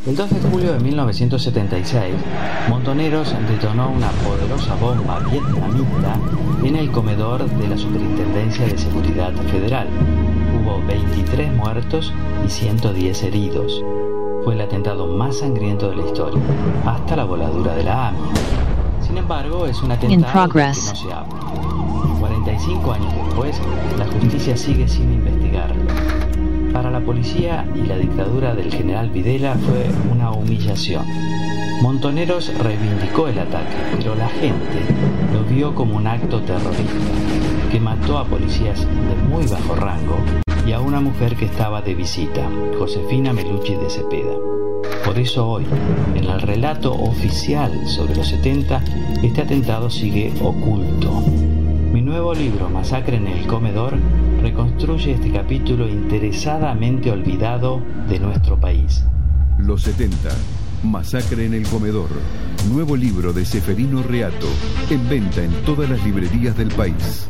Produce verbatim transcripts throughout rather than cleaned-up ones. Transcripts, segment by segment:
El dos de julio de mil novecientos setenta y seis, Montoneros detonó una poderosa bomba vietnamita en el comedor de la Superintendencia de Seguridad Federal. Hubo veintitrés muertos y ciento diez heridos. Fue el atentado más sangriento de la historia, hasta la voladura de la A M I A. Sin embargo, es un atentado que no se habla. cuarenta y cinco años después, la justicia sigue sin investigarlo. Para la policía y la dictadura del general Videla fue una humillación. Montoneros reivindicó el ataque, pero la gente lo vio como un acto terrorista que mató a policías de muy bajo rango y a una mujer que estaba de visita, Josefina Melucci de Cepeda. Por eso hoy, en el relato oficial sobre los setenta, este atentado sigue oculto. Mi nuevo libro, Masacre en el Comedor, reconstruye este capítulo interesadamente olvidado de nuestro país. Los setenta, Masacre en el Comedor. Nuevo libro de Ceferino Reato, en venta en todas las librerías del país.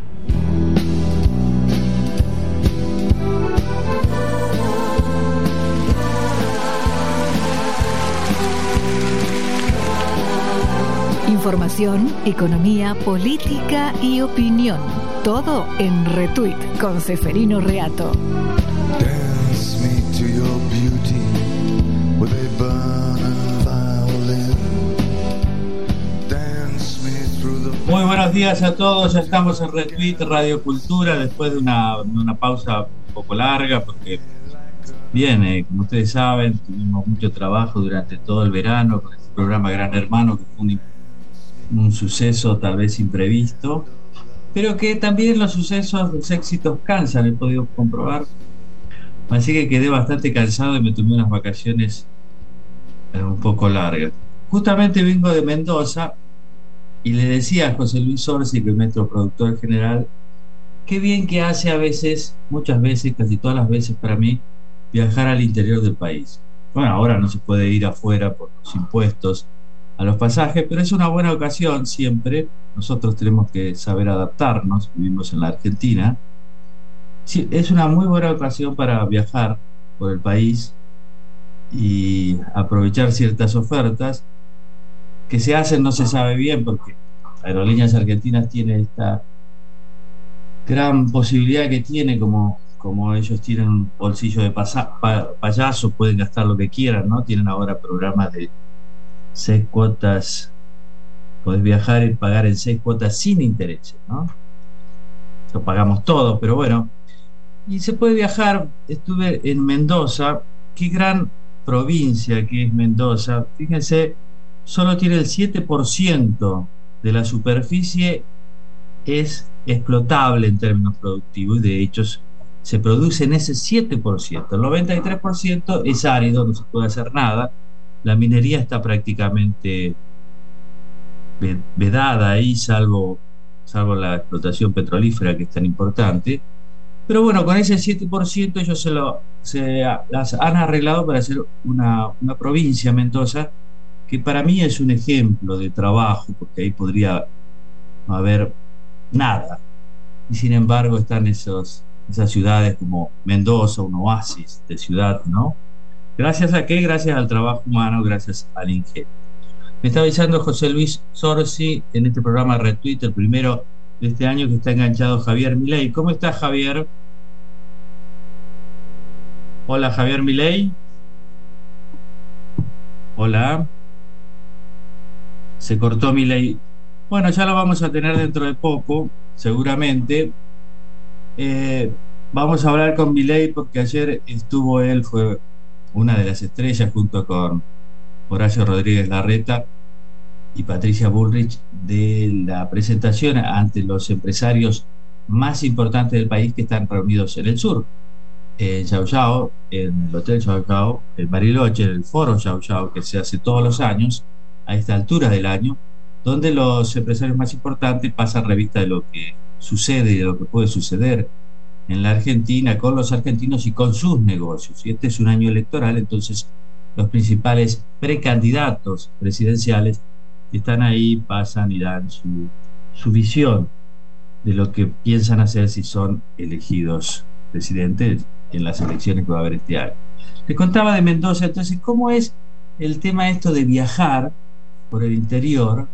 Información, economía, política y opinión. Todo en Retweet con Ceferino Reato. Dance me to your beauty with a burning violin. Dance me through the... Muy buenos días a todos. Ya estamos en Retweet Radio Cultura después de una, una pausa un poco larga porque viene, como ustedes saben, tuvimos mucho trabajo durante todo el verano con este programa Gran Hermano, que fue un un suceso tal vez imprevisto, pero que también los sucesos, los éxitos cansan, he podido comprobar. Así que quedé bastante cansado y me tomé unas vacaciones eh, un poco largas. Justamente vengo de Mendoza y le decía a José Luis Orsi, que es nuestro productor general, qué bien que hace a veces, muchas veces, casi todas las veces para mí, viajar al interior del país. Bueno, ahora no se puede ir afuera por los impuestos a los pasajes, pero es una buena ocasión siempre. Nosotros tenemos que saber adaptarnos, vivimos en la Argentina. Sí, es una muy buena ocasión para viajar por el país y aprovechar ciertas ofertas que se hacen, no se sabe bien, porque Aerolíneas Argentinas tiene esta gran posibilidad que tiene, como, como ellos tienen un bolsillo de pasa, pa, payaso, pueden gastar lo que quieran, ¿no? Tienen ahora programas de seis cuotas, podés viajar y pagar en seis cuotas sin intereses, ¿no? Lo pagamos todo, pero bueno, y se puede viajar. Estuve en Mendoza, qué gran provincia que es Mendoza. Fíjense, solo tiene el siete por ciento de la superficie es explotable en términos productivos, y de hecho se produce en ese siete por ciento. El noventa y tres por ciento es árido, no se puede hacer nada. La minería está prácticamente vedada ahí, salvo, salvo la explotación petrolífera, que es tan importante. Pero bueno, con ese siete por ciento ellos se, lo, se las han arreglado para hacer una, una provincia, Mendoza, que para mí es un ejemplo de trabajo, porque ahí podría no haber nada. Y sin embargo están esos, esas ciudades como Mendoza, un oasis de ciudad, ¿no? ¿Gracias a qué? Gracias al trabajo humano, gracias al ingenio. Me está avisando José Luis Sorsi en este programa Retweet, el primero de este año, que está enganchado Javier Milei. ¿Cómo estás, Javier? Hola, Javier Milei. Hola. Se cortó Milei. Bueno, ya lo vamos a tener dentro de poco, seguramente. Eh, vamos a hablar con Milei porque ayer estuvo él, fue una de las estrellas junto con Horacio Rodríguez Larreta y Patricia Bullrich de la presentación ante los empresarios más importantes del país que están reunidos en el sur, en Yao Yao, en el Hotel Yao Yao, en Bariloche, en el Foro Yao Yao, que se hace todos los años a esta altura del año, donde los empresarios más importantes pasan revista de lo que sucede y de lo que puede suceder en la Argentina con los argentinos y con sus negocios. Y este es un año electoral, entonces los principales precandidatos presidenciales están ahí, pasan y dan su, su visión de lo que piensan hacer si son elegidos presidentes en las elecciones que va a haber este año. Le contaba de Mendoza, entonces, ¿cómo es el tema esto de viajar por el interior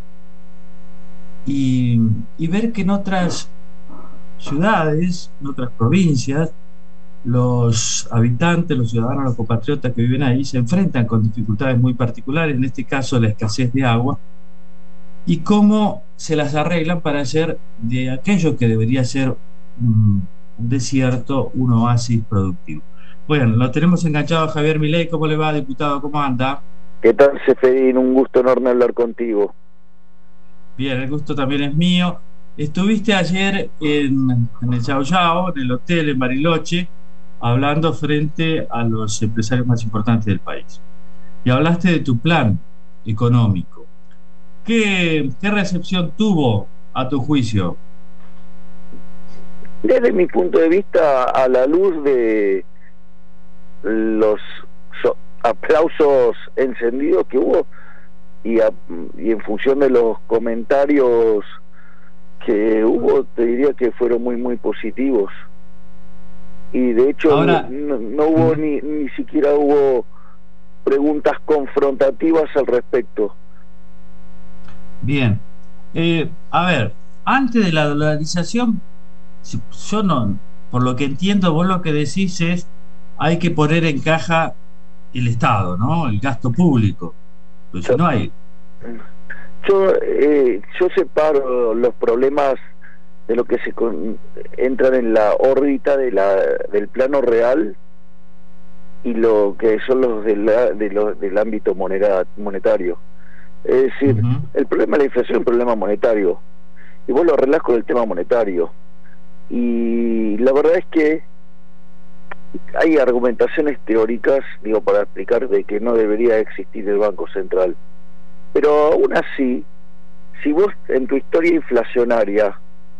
y, y ver que en otras ciudades, en otras provincias, los habitantes, los ciudadanos, los compatriotas que viven ahí se enfrentan con dificultades muy particulares, en este caso la escasez de agua, y cómo se las arreglan para hacer de aquello que debería ser un, un desierto un oasis productivo? Bueno, lo tenemos enganchado a Javier Milei. ¿Cómo le va, diputado? ¿Cómo anda? ¿Qué tal, Seferino? Un gusto enorme hablar contigo. Bien, el gusto también es mío. Estuviste ayer en, en el Yao Yao, en el hotel en Bariloche, hablando frente a los empresarios más importantes del país. Y hablaste de tu plan económico. ¿Qué, qué recepción tuvo a tu juicio? Desde mi punto de vista, a la luz de los so, aplausos encendidos que hubo y, a, y en función de los comentarios que hubo, te diría que fueron muy muy positivos. Y de hecho Ahora, no, no hubo ni, ni siquiera hubo preguntas confrontativas al respecto. Bien, eh, a ver, antes de la dolarización, yo no, por lo que entiendo, vos lo que decís es hay que poner en caja el Estado, ¿no? El gasto público, pues si no hay. Yo, eh, yo separo los problemas de lo que se con, entran en la órbita de la, del plano real y lo que son los de la, de lo, del ámbito moneda, monetario. Es decir, uh-huh. el problema de la inflación es un problema monetario y vos lo arreglás con el tema monetario, y la verdad es que hay argumentaciones teóricas, digo, para explicar de que no debería existir el Banco Central, pero aún así, si vos en tu historia inflacionaria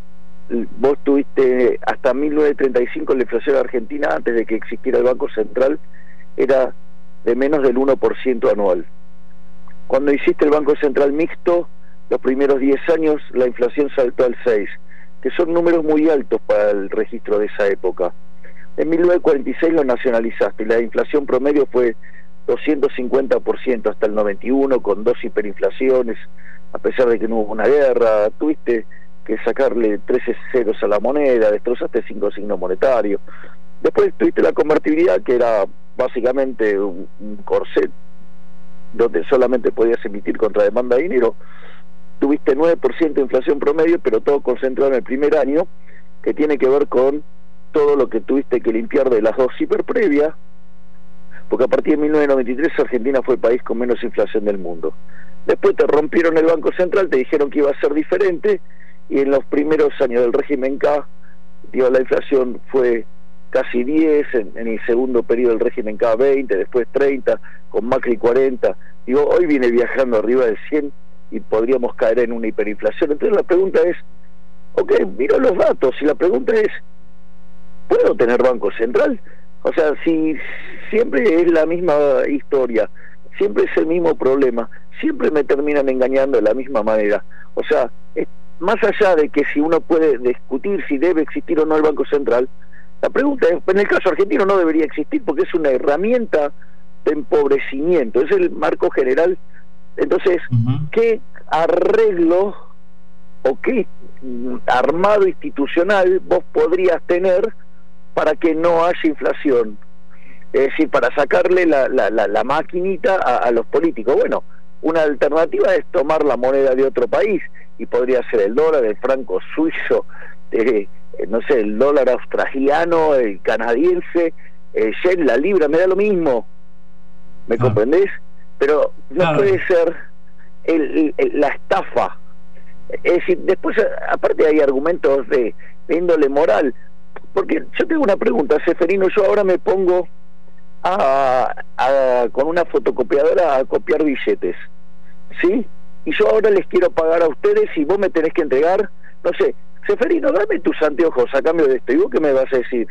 vos tuviste hasta mil novecientos treinta y cinco la inflación argentina, antes de que existiera el Banco Central, era de menos del uno por ciento anual. Cuando hiciste el Banco Central mixto, los primeros diez años la inflación saltó al seis por ciento, que son números muy altos para el registro de esa época. En mil novecientos cuarenta y seis lo nacionalizaste y la inflación promedio fue doscientos cincuenta por ciento hasta el noventa y uno, con dos hiperinflaciones, a pesar de que no hubo una guerra. Tuviste que sacarle trece ceros a la moneda, destrozaste cinco signos monetarios. Después tuviste la convertibilidad, que era básicamente un, un corset donde solamente podías emitir contra demanda de dinero. Tuviste nueve por ciento de inflación promedio, pero todo concentrado en el primer año, que tiene que ver con todo lo que tuviste que limpiar de las dos hiper previas, porque a partir de mil novecientos noventa y tres Argentina fue el país con menos inflación del mundo. Después te rompieron el Banco Central, te dijeron que iba a ser diferente, y en los primeros años del régimen K, digo, la inflación fue casi diez, en, en el segundo periodo del régimen K veinte, después treinta, con Macri cuarenta. Digo, hoy viene viajando arriba del cien y podríamos caer en una hiperinflación. Entonces la pregunta es, ok, miro los datos, y la pregunta es, ¿puedo tener Banco Central? O sea, si siempre es la misma historia, siempre es el mismo problema, siempre me terminan engañando de la misma manera. O sea, es, más allá de que si uno puede discutir si debe existir o no el Banco Central, la pregunta es, en el caso argentino no debería existir porque es una herramienta de empobrecimiento, es el marco general. Entonces, uh-huh. ¿qué arreglo o qué armado institucional vos podrías tener para que no haya inflación? Es decir, para sacarle la, la, la, la maquinita a, a los políticos. Bueno, una alternativa es tomar la moneda de otro país, y podría ser el dólar, el franco suizo, eh, no sé, el dólar australiano, el canadiense, el yen, la libra, me da lo mismo. ¿Me ah. comprendés? Pero no claro. puede ser el, el, la estafa. Es decir, después aparte hay argumentos de, de índole moral, porque yo tengo una pregunta, Seferino. Yo ahora me pongo a, a con una fotocopiadora a copiar billetes, ¿sí? Y yo ahora les quiero pagar a ustedes y vos me tenés que entregar, no sé, Seferino, dame tus anteojos a cambio de esto. ¿Y vos qué me vas a decir?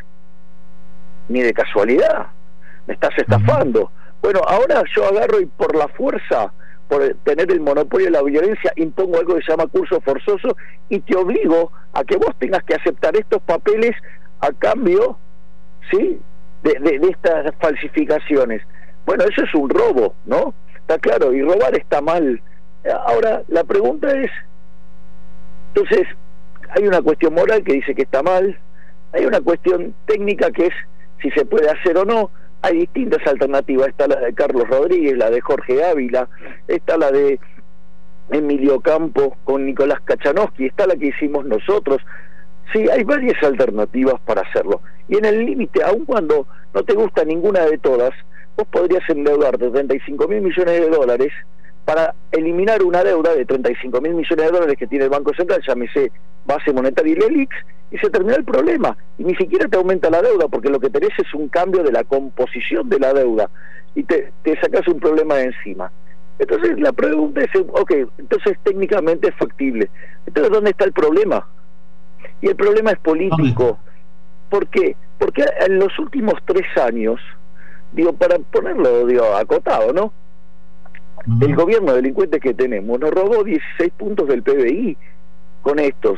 Ni de casualidad, me estás estafando. Uh-huh. Bueno, ahora yo agarro y por la fuerza, por tener el monopolio de la violencia, impongo algo que se llama curso forzoso y te obligo a que vos tengas que aceptar estos papeles a cambio, ¿sí?, de, de, de estas falsificaciones. Bueno, eso es un robo, ¿no? Está claro, y robar está mal. Ahora, la pregunta es, entonces, hay una cuestión moral que dice que está mal, hay una cuestión técnica que es si se puede hacer o no. Hay distintas alternativas, está la de Carlos Rodríguez, la de Jorge Ávila, está la de Emilio Campo con Nicolás Kachanowski, está la que hicimos nosotros. Sí, hay varias alternativas para hacerlo, y en el límite, aun cuando no te gusta ninguna de todas, vos podrías endeudarte treinta y cinco mil millones de dólares para eliminar una deuda de treinta y cinco mil millones de dólares que tiene el Banco Central, llámese base monetaria y LELIX, y se termina el problema, y ni siquiera te aumenta la deuda, porque lo que tenés es un cambio de la composición de la deuda, y te, te sacas un problema de encima. Entonces la pregunta es, ok, entonces técnicamente es factible, entonces ¿dónde está el problema? Y el problema es político. ¿Por qué? Porque en los últimos tres años, digo, para ponerlo, digo, acotado, ¿no? Uh-huh. El gobierno delincuente que tenemos nos robó dieciséis puntos del P B I con estos.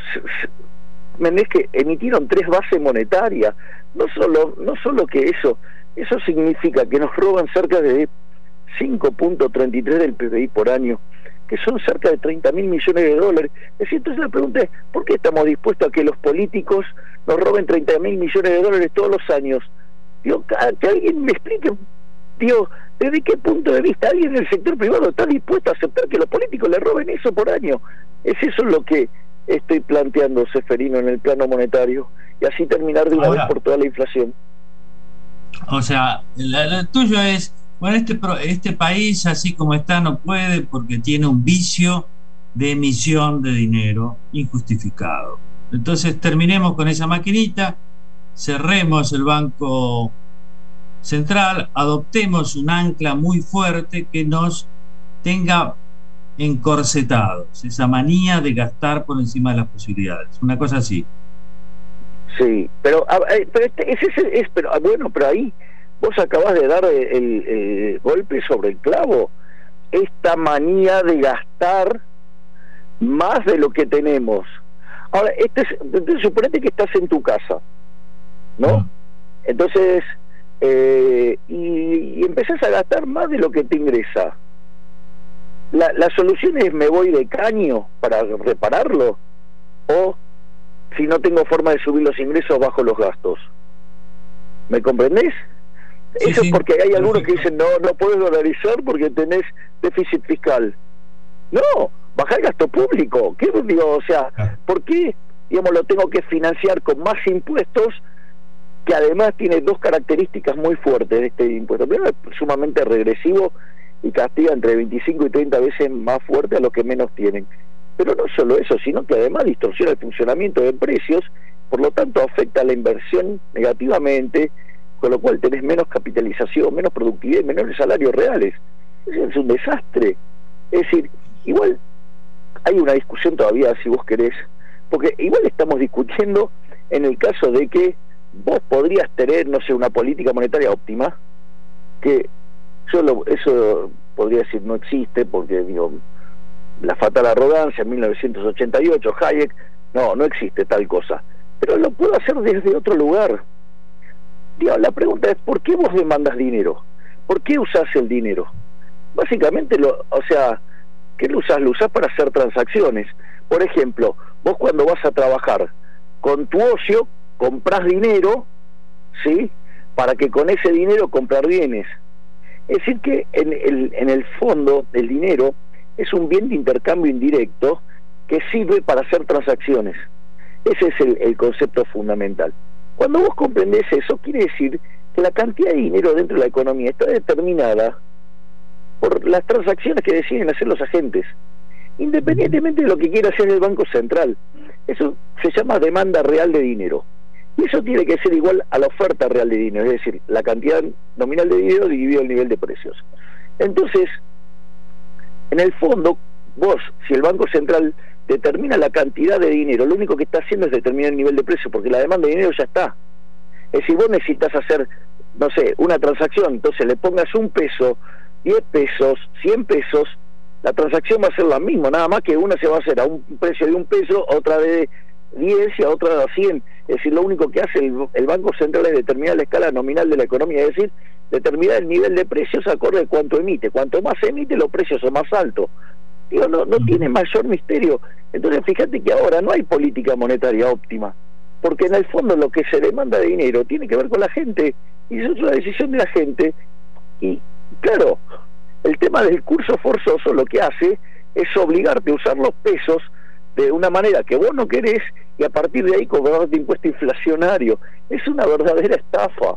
Es que emitieron tres bases monetarias. No solo, no solo que eso, eso significa que nos roban cerca de cinco punto treinta y tres del P B I por año, que son cerca de treinta mil millones de dólares. Es decir, entonces la pregunta es, ¿por qué estamos dispuestos a que los políticos nos roben treinta mil millones de dólares todos los años? Digo, que alguien me explique, digo, ¿desde qué punto de vista alguien en el sector privado está dispuesto a aceptar que los políticos le roben eso por año? Es eso lo que estoy planteando, Ceferino, en el plano monetario, y así terminar de una Ahora, vez por toda la inflación. O sea, lo tuyo es, bueno, este, este país así como está no puede porque tiene un vicio de emisión de dinero injustificado. Entonces terminemos con esa maquinita, cerremos el Banco Central, adoptemos un ancla muy fuerte que nos tenga encorsetados, esa manía de gastar por encima de las posibilidades, una cosa así. Sí, pero, pero este, ese es, es pero bueno, pero ahí vos acabás de dar el, el, el golpe sobre el clavo. Esta manía de gastar más de lo que tenemos. Ahora, este es, entonces, suponete que estás en tu casa, ¿no? Mm. Entonces, eh, y, y empezás a gastar más de lo que te ingresa. La, la solución es me voy de caño para repararlo, o si no tengo forma de subir los ingresos, bajo los gastos. ¿Me comprendés? Sí, Eso sí, es porque hay perfecto. Algunos que dicen, no, no puedes dolarizar porque tenés déficit fiscal. No, bajar el gasto público. ¿Qué digo? O sea, ah. ¿por qué, digamos, lo tengo que financiar con más impuestos, que además tiene dos características muy fuertes de este impuesto? Primero, es sumamente regresivo y castiga entre veinticinco y treinta veces más fuerte a los que menos tienen. Pero no solo eso, sino que además distorsiona el funcionamiento de precios, por lo tanto afecta a la inversión negativamente, con lo cual tenés menos capitalización, menos productividad y menores salarios reales. Es un desastre. Es decir, igual hay una discusión todavía, si vos querés, porque igual estamos discutiendo en el caso de que vos podrías tener, no sé, una política monetaria óptima, que yo lo, eso podría decir no existe, porque digo, la fatal arrogancia en mil novecientos ochenta y ocho, Hayek, no, no existe tal cosa, pero lo puedo hacer desde otro lugar. Digo, la pregunta es, ¿por qué vos demandas dinero? ¿Por qué usás el dinero? Básicamente, lo, o sea, ¿qué lo usás? Lo usás para hacer transacciones. Por ejemplo, vos cuando vas a trabajar con tu ocio, comprás dinero, ¿sí? Para que con ese dinero comprar bienes. Es decir que en el, en el fondo el dinero es un bien de intercambio indirecto que sirve para hacer transacciones. Ese es el, el concepto fundamental. Cuando vos comprendés eso, quiere decir que la cantidad de dinero dentro de la economía está determinada por las transacciones que deciden hacer los agentes, independientemente de lo que quiera hacer el Banco Central. Eso se llama demanda real de dinero, y eso tiene que ser igual a la oferta real de dinero, es decir, la cantidad nominal de dinero dividido el nivel de precios. Entonces, en el fondo, vos, si el Banco Central determina la cantidad de dinero, lo único que está haciendo es determinar el nivel de precio, porque la demanda de dinero ya está. Es decir, vos necesitas hacer, no sé, una transacción, entonces le pongas un peso, diez pesos, cien pesos, la transacción va a ser la misma, nada más que una se va a hacer a un precio de un peso, otra de diez y a otra a cien. Es decir, lo único que hace el, el Banco Central es determinar la escala nominal de la economía, es decir, determinar el nivel de precios acorde a cuánto emite. Cuanto más emite, los precios son más altos. Digo, no, no tiene mayor misterio. Entonces, fíjate que ahora no hay política monetaria óptima, porque en el fondo lo que se demanda de dinero tiene que ver con la gente, y eso es una decisión de la gente. Y claro, el tema del curso forzoso lo que hace es obligarte a usar los pesos de una manera que vos no querés, y a partir de ahí cobrarte impuesto inflacionario. Es una verdadera estafa.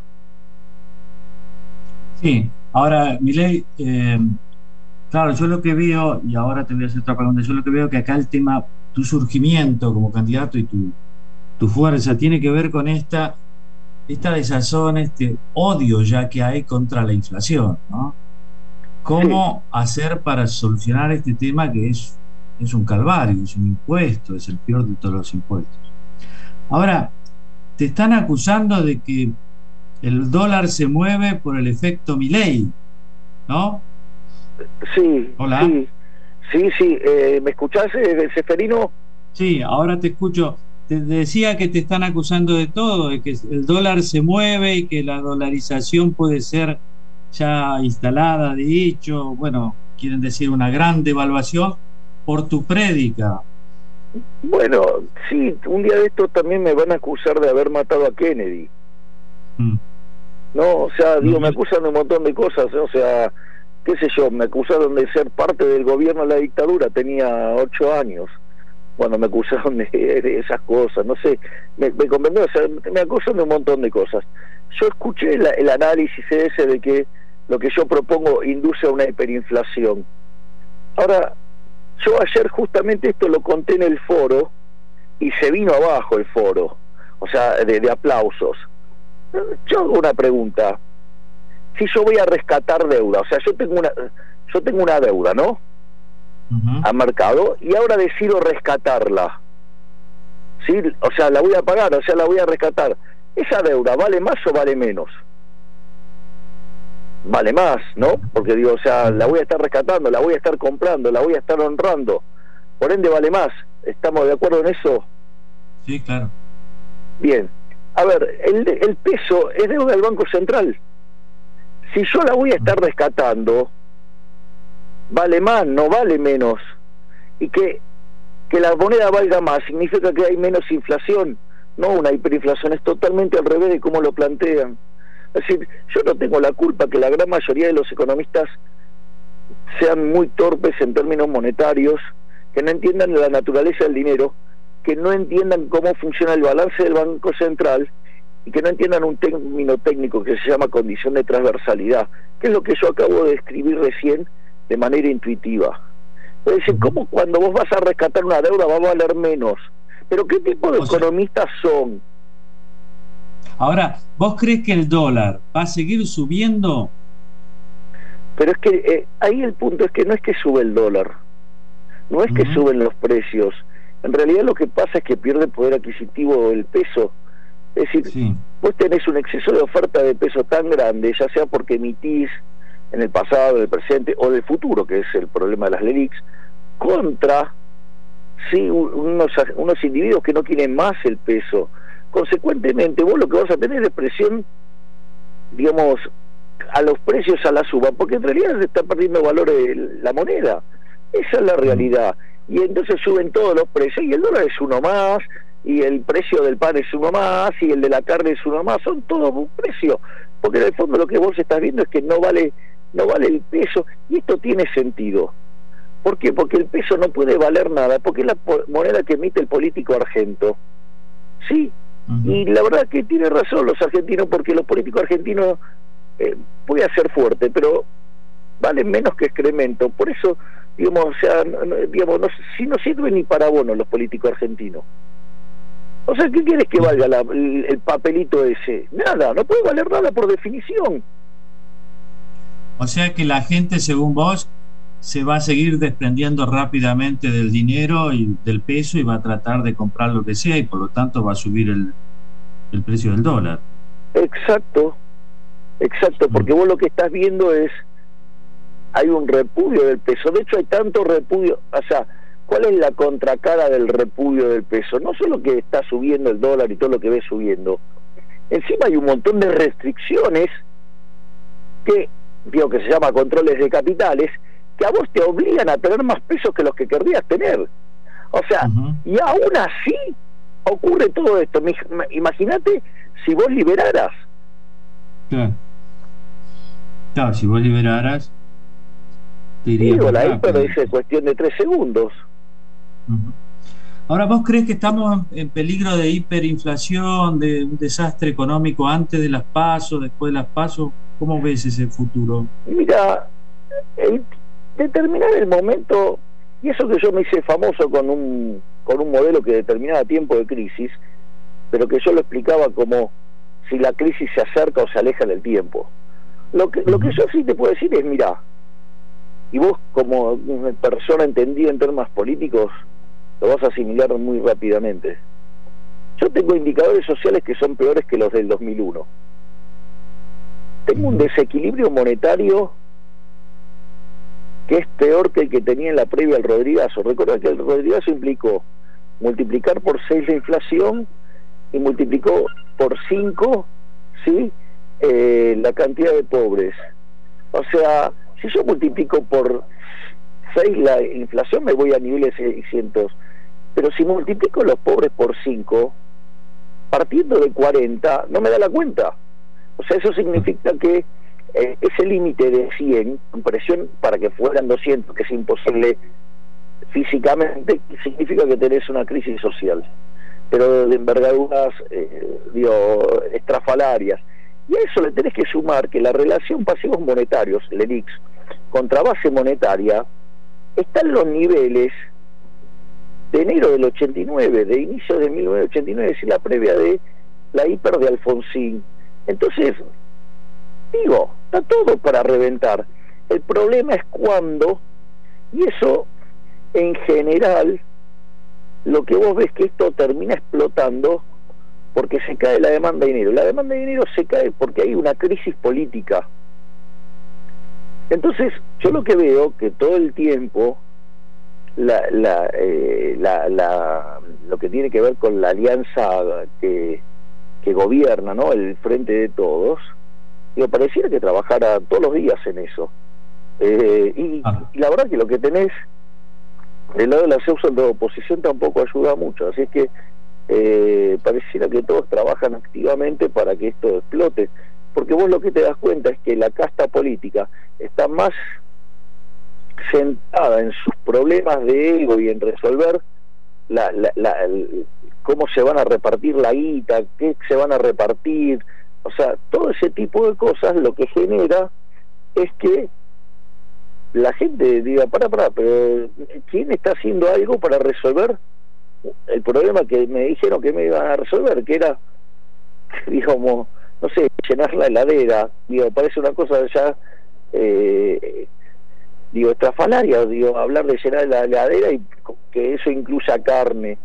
Sí, ahora, Milei, eh, claro, yo lo que veo, y ahora te voy a hacer otra pregunta, yo lo que veo que acá el tema, tu surgimiento como candidato y tu, tu fuerza, tiene que ver con esta, esta desazón, este odio ya que hay contra la inflación, ¿no? ¿Cómo sí. hacer para solucionar este tema que es, es un calvario, es un impuesto, es el peor de todos los impuestos? Ahora, te están acusando de que el dólar se mueve por el efecto Milei, ¿no? Sí. Hola. Sí, sí, sí. Eh, ¿me escuchás, eh, Seferino? Sí, ahora te escucho. Te decía que te están acusando de todo, de que el dólar se mueve y que la dolarización puede ser ya instalada, de hecho, bueno, quieren decir una gran devaluación por tu prédica. Bueno, sí, un día de esto también me van a acusar de haber matado a Kennedy. Mm. No, o sea, digo, me acusan de un montón de cosas, o sea, qué sé yo, me acusaron de ser parte del gobierno de la dictadura, tenía ocho años, bueno, me acusaron de, de esas cosas, no sé, me, me comprendió, o sea, me acusan de un montón de cosas. Yo escuché la, el análisis ese de que lo que yo propongo induce a una hiperinflación. Ahora, yo ayer justamente esto lo conté en el foro y se vino abajo el foro, o sea, de, de aplausos. Yo hago una pregunta. Si yo voy a rescatar deuda, o sea, yo tengo una yo tengo una deuda, ¿no? Uh-huh. A mercado, y ahora decido rescatarla. ¿Sí? O sea, la voy a pagar, o sea, la voy a rescatar. ¿Esa deuda vale más o vale menos? Vale más, ¿no? Porque digo, o sea, la voy a estar rescatando, la voy a estar comprando, la voy a estar honrando. Por ende vale más. ¿Estamos de acuerdo en eso? Sí, claro. Bien. A ver, el, el peso es deuda del Banco Central. Si yo la voy a estar rescatando, vale más, no vale menos. Y que, que la moneda valga más significa que hay menos inflación, no una hiperinflación, es totalmente al revés de cómo lo plantean. Es decir, yo no tengo la culpa que la gran mayoría de los economistas sean muy torpes en términos monetarios, que no entiendan la naturaleza del dinero, que no entiendan cómo funciona el balance del Banco Central y que no entiendan un término técnico que se llama condición de transversalidad, que es lo que yo acabo de describir recién de manera intuitiva. Es decir, ¿cómo cuando vos vas a rescatar una deuda va a valer menos? ¿Pero qué tipo de o sea, economistas son? Ahora, ¿vos crees que el dólar va a seguir subiendo? Pero es que eh, ahí el punto es que no es que sube el dólar, no es uh-huh. que suben los precios. En realidad lo que pasa es que pierde poder adquisitivo el peso. Es decir, sí. vos tenés un exceso de oferta de peso tan grande, ya sea porque emitís en el pasado, en el presente o del futuro, que es el problema de las LELIQs, contra sí, unos, unos individuos que no quieren más el peso. Consecuentemente, vos lo que vas a tener es presión, digamos, a los precios a la suba, porque en realidad se está perdiendo valor de la moneda. Esa es la realidad. Y entonces suben todos los precios, y el dólar es uno más, y el precio del pan es uno más, y el de la carne es uno más, son todos un precio, porque en el fondo lo que vos estás viendo es que no vale no vale el peso, y esto tiene sentido. ¿Por qué? Porque el peso no puede valer nada, porque es la moneda que emite el político argento. Sí, uh-huh. y la verdad que tiene razón los argentinos, porque los políticos argentinos eh, puede ser fuerte, pero valen menos que excremento. Por eso, digamos, o sea, no, digamos, no, si no sirven ni para bonos los políticos argentinos. O sea, ¿qué quieres que valga la, el, el papelito ese? Nada, no puede valer nada por definición. O sea que la gente, según vos, se va a seguir desprendiendo rápidamente del dinero y del peso y va a tratar de comprar lo que sea, y por lo tanto va a subir el, el precio del dólar. Exacto, exacto, porque vos lo que estás viendo es, hay un repudio del peso. De hecho hay tanto repudio, o sea, ¿cuál es la contracara del repudio del peso? No solo que está subiendo el dólar y todo lo que ve subiendo, encima hay un montón de restricciones que, digo, que se llama controles de capitales, que a vos te obligan a tener más pesos que los que querrías tener. O sea, uh-huh. y aún así ocurre todo esto. Imagínate si vos liberaras. Claro. Claro, si vos liberaras, te iría. Digo, la hiper es cuestión de tres segundos. Uh-huh. Ahora, ¿vos crees que estamos en peligro de hiperinflación, de un desastre económico antes de las PASO, después de las PASO? ¿Cómo ves ese futuro? Mira, el determinar el momento, y eso que yo me hice famoso con un con un modelo que determinaba tiempo de crisis, pero que yo lo explicaba como si la crisis se acerca o se aleja del tiempo. Lo que, uh-huh. lo que yo sí te puedo decir es, mira, y vos como una persona entendida en términos políticos, lo vas a asimilar muy rápidamente. Yo tengo indicadores sociales que son peores que los del dos mil uno. Tengo un desequilibrio monetario que es peor que el que tenía en la previa al Rodrigazo. Recuerda que el Rodrigazo implicó multiplicar por seis la inflación y multiplicó por cinco, ¿sí? Eh, la cantidad de pobres. O sea, si yo multiplico por seis la inflación, me voy a niveles seiscientos, pero si multiplico los pobres por cinco, partiendo de cuarenta, no me da la cuenta. O sea, eso significa que eh, ese límite de cien, con presión para que fueran doscientos, que es imposible físicamente, significa que tenés una crisis social, pero de envergaduras eh, digo, estrafalarias. Y a eso le tenés que sumar que la relación pasivos monetarios, el E N I X, contra base monetaria, está en los niveles de enero del ochenta y nueve, de inicio de mil novecientos ochenta y nueve, es la previa de la hiper de Alfonsín. Entonces, digo, está todo para reventar. El problema es cuándo, y eso en general, lo que vos ves que esto termina explotando porque se cae la demanda de dinero. La demanda de dinero se cae porque hay una crisis política. Entonces, yo lo que veo que todo el tiempo la, la, eh, la, la lo que tiene que ver con la alianza que, que gobierna, ¿no? El Frente de Todos, digo, pareciera que trabajara todos los días en eso. Eh, y, ah. y la verdad que lo que tenés del lado de la pseudo de oposición tampoco ayuda mucho, así es que eh, pareciera que todos trabajan activamente para que esto explote, porque vos lo que te das cuenta es que la casta política está más sentada en sus problemas de ego y en resolver la, la, la, el, cómo se van a repartir la guita, qué se van a repartir, o sea, todo ese tipo de cosas lo que genera es que la gente diga, para, para, pero ¿quién está haciendo algo para resolver el problema que me dijeron que me iban a resolver? Que era, digamos, no sé, llenar la heladera. Digo, parece una cosa ya, eh, digo, estrafalaria, digo, hablar de llenar la heladera y que eso incluya carne.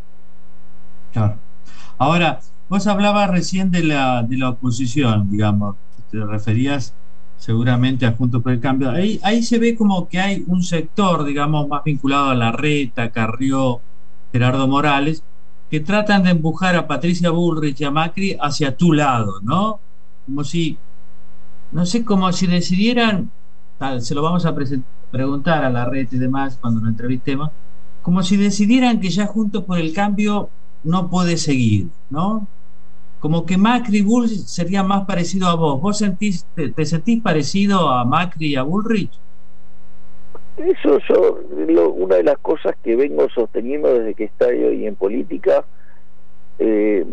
Claro. Ahora, vos hablabas recién de la, de la oposición, digamos, te referías seguramente a Juntos por el Cambio. Ahí, ahí se ve como que hay un sector, digamos, más vinculado a Larreta, Carrió, Gerardo Morales, que tratan de empujar a Patricia Bullrich y a Macri hacia tu lado, ¿no? Como si, no sé, como si decidieran, tal, se lo vamos a preguntar a Larreta y demás cuando lo entrevistemos, como si decidieran que ya Juntos por el Cambio no puede seguir, ¿no? Como que Macri y Bullrich sería más parecido a vos. ¿Vos sentís, te, te sentís parecido a Macri y a Bullrich? Eso yo, lo, una de las cosas que vengo sosteniendo desde que estoy hoy en política, eh,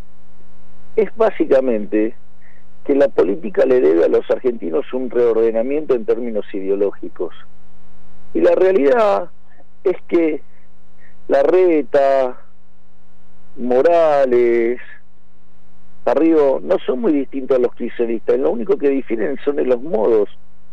es básicamente que la política le debe a los argentinos un reordenamiento en términos ideológicos. Y la realidad es que Larreta, Morales, Carrió no son muy distintos a los kirchneristas, lo único que difieren son en los modos,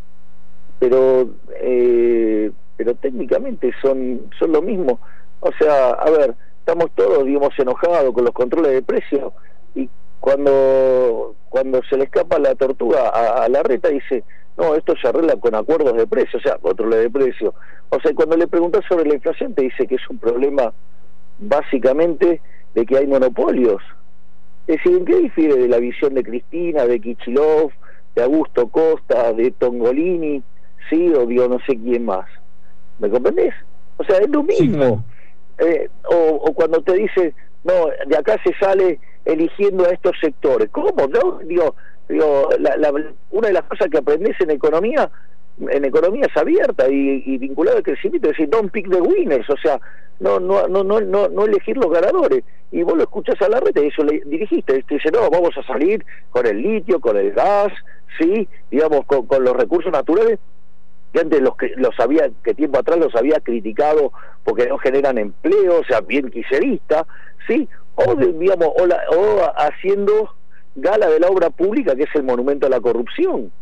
pero eh, pero técnicamente son son lo mismo. O sea, a ver, estamos todos, digamos, enojados con los controles de precios, y cuando cuando se le escapa la tortuga a, a Larreta dice, no, esto se arregla con acuerdos de precio, o sea, controles de precio. O sea, cuando le preguntas sobre la inflación te dice que es un problema básicamente de que hay monopolios. Es decir, ¿en qué difiere de la visión de Cristina, de Kicillof, de Augusto Costa, de Tongolini, sí, o digo no sé quién más? ¿Me comprendés? O sea, es lo mismo. Sí, claro. eh, o, o cuando te dice, no, de acá se sale eligiendo a estos sectores. ¿Cómo? ¿No? Digo, digo la, la, una de las cosas que aprendes en economía, en economía es abierta y, y vinculada al crecimiento, es decir, don't pick the winners, o sea, no no no no no, no elegir los ganadores. Y vos lo escuchás a la red y eso le dirigiste, te dice, no, vamos a salir con el litio, con el gas, sí, digamos, con, con los recursos naturales, que antes los que los había, que tiempo atrás los había criticado porque no generan empleo, o sea, bien quiserista, sí, o digamos, o, la, o haciendo gala de la obra pública, que es el monumento a la corrupción.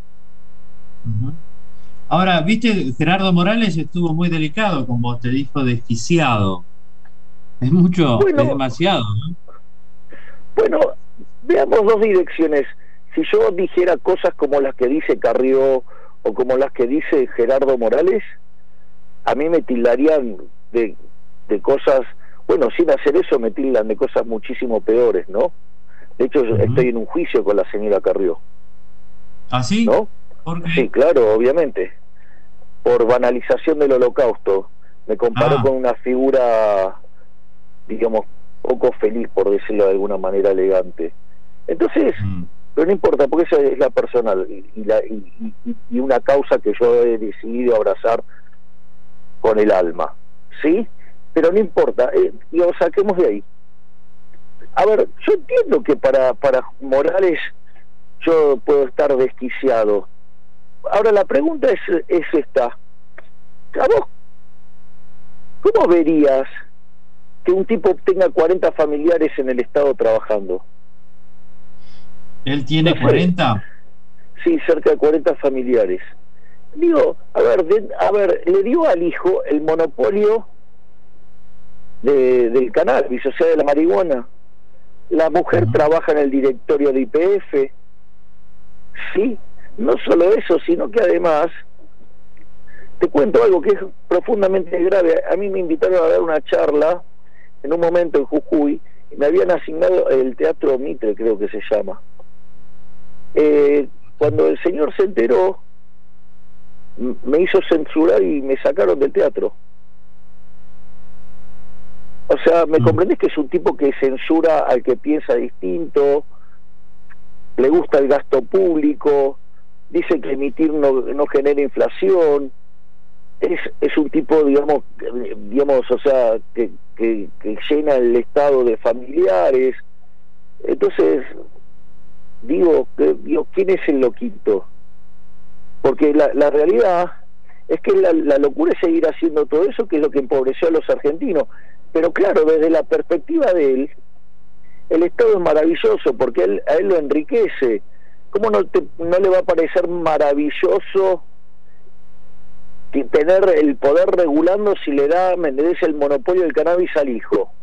Uh-huh. Ahora, viste, Gerardo Morales estuvo muy delicado con vos, te dijo desquiciado. Es mucho, bueno, es demasiado, ¿no? Bueno, veamos dos direcciones. Si yo dijera cosas como las que dice Carrió o como las que dice Gerardo Morales, a mí me tildarían de, de cosas, bueno, sin hacer eso me tildan de cosas muchísimo peores, ¿no? De hecho, uh-huh. estoy en un juicio con la señora Carrió. ¿Ah, sí? ¿No? ¿Por qué? Sí, claro, obviamente. Por banalización del holocausto. Me comparó ah. con una figura, digamos, poco feliz, por decirlo de alguna manera elegante. Entonces, mm. pero no importa, porque esa es la personal y, y, la, y, y, y una causa que yo he decidido abrazar con el alma, ¿sí? Pero no importa, eh, lo saquemos de ahí. A ver, yo entiendo que para, para Morales yo puedo estar desquiciado. Ahora la pregunta es, es esta. ¿A vos cómo verías que un tipo tenga cuarenta familiares en el Estado trabajando? ¿Él tiene no sé, cuarenta? Sí, cerca de cuarenta familiares. Digo, a ver, de, a ver, le dio al hijo el monopolio de, del cannabis, o sea, de la marihuana. La mujer uh-huh. trabaja en el directorio de Y P F. Sí, no solo eso, sino que además, te cuento algo que es profundamente grave. A mí me invitaron a dar una charla en un momento en Jujuy y me habían asignado el Teatro Mitre, creo que se llama. Eh, cuando el señor se enteró, me hizo censurar y me sacaron del teatro. O sea, ¿me mm. comprendés que es un tipo que censura al que piensa distinto, le gusta el gasto público, dice que emitir no, no genera inflación? Es, es un tipo, digamos, digamos, o sea, que, que, que llena el estado de familiares. Entonces, digo, que, digo, ¿quién es el loquito? Porque la, la realidad es que la, la locura es seguir haciendo todo eso, que es lo que empobreció a los argentinos. Pero claro, desde la perspectiva de él, el Estado es maravilloso porque él, a él lo enriquece. ¿Cómo no, te, no le va a parecer maravilloso tener el poder regulando si le da, me entendés, el monopolio del cannabis al hijo?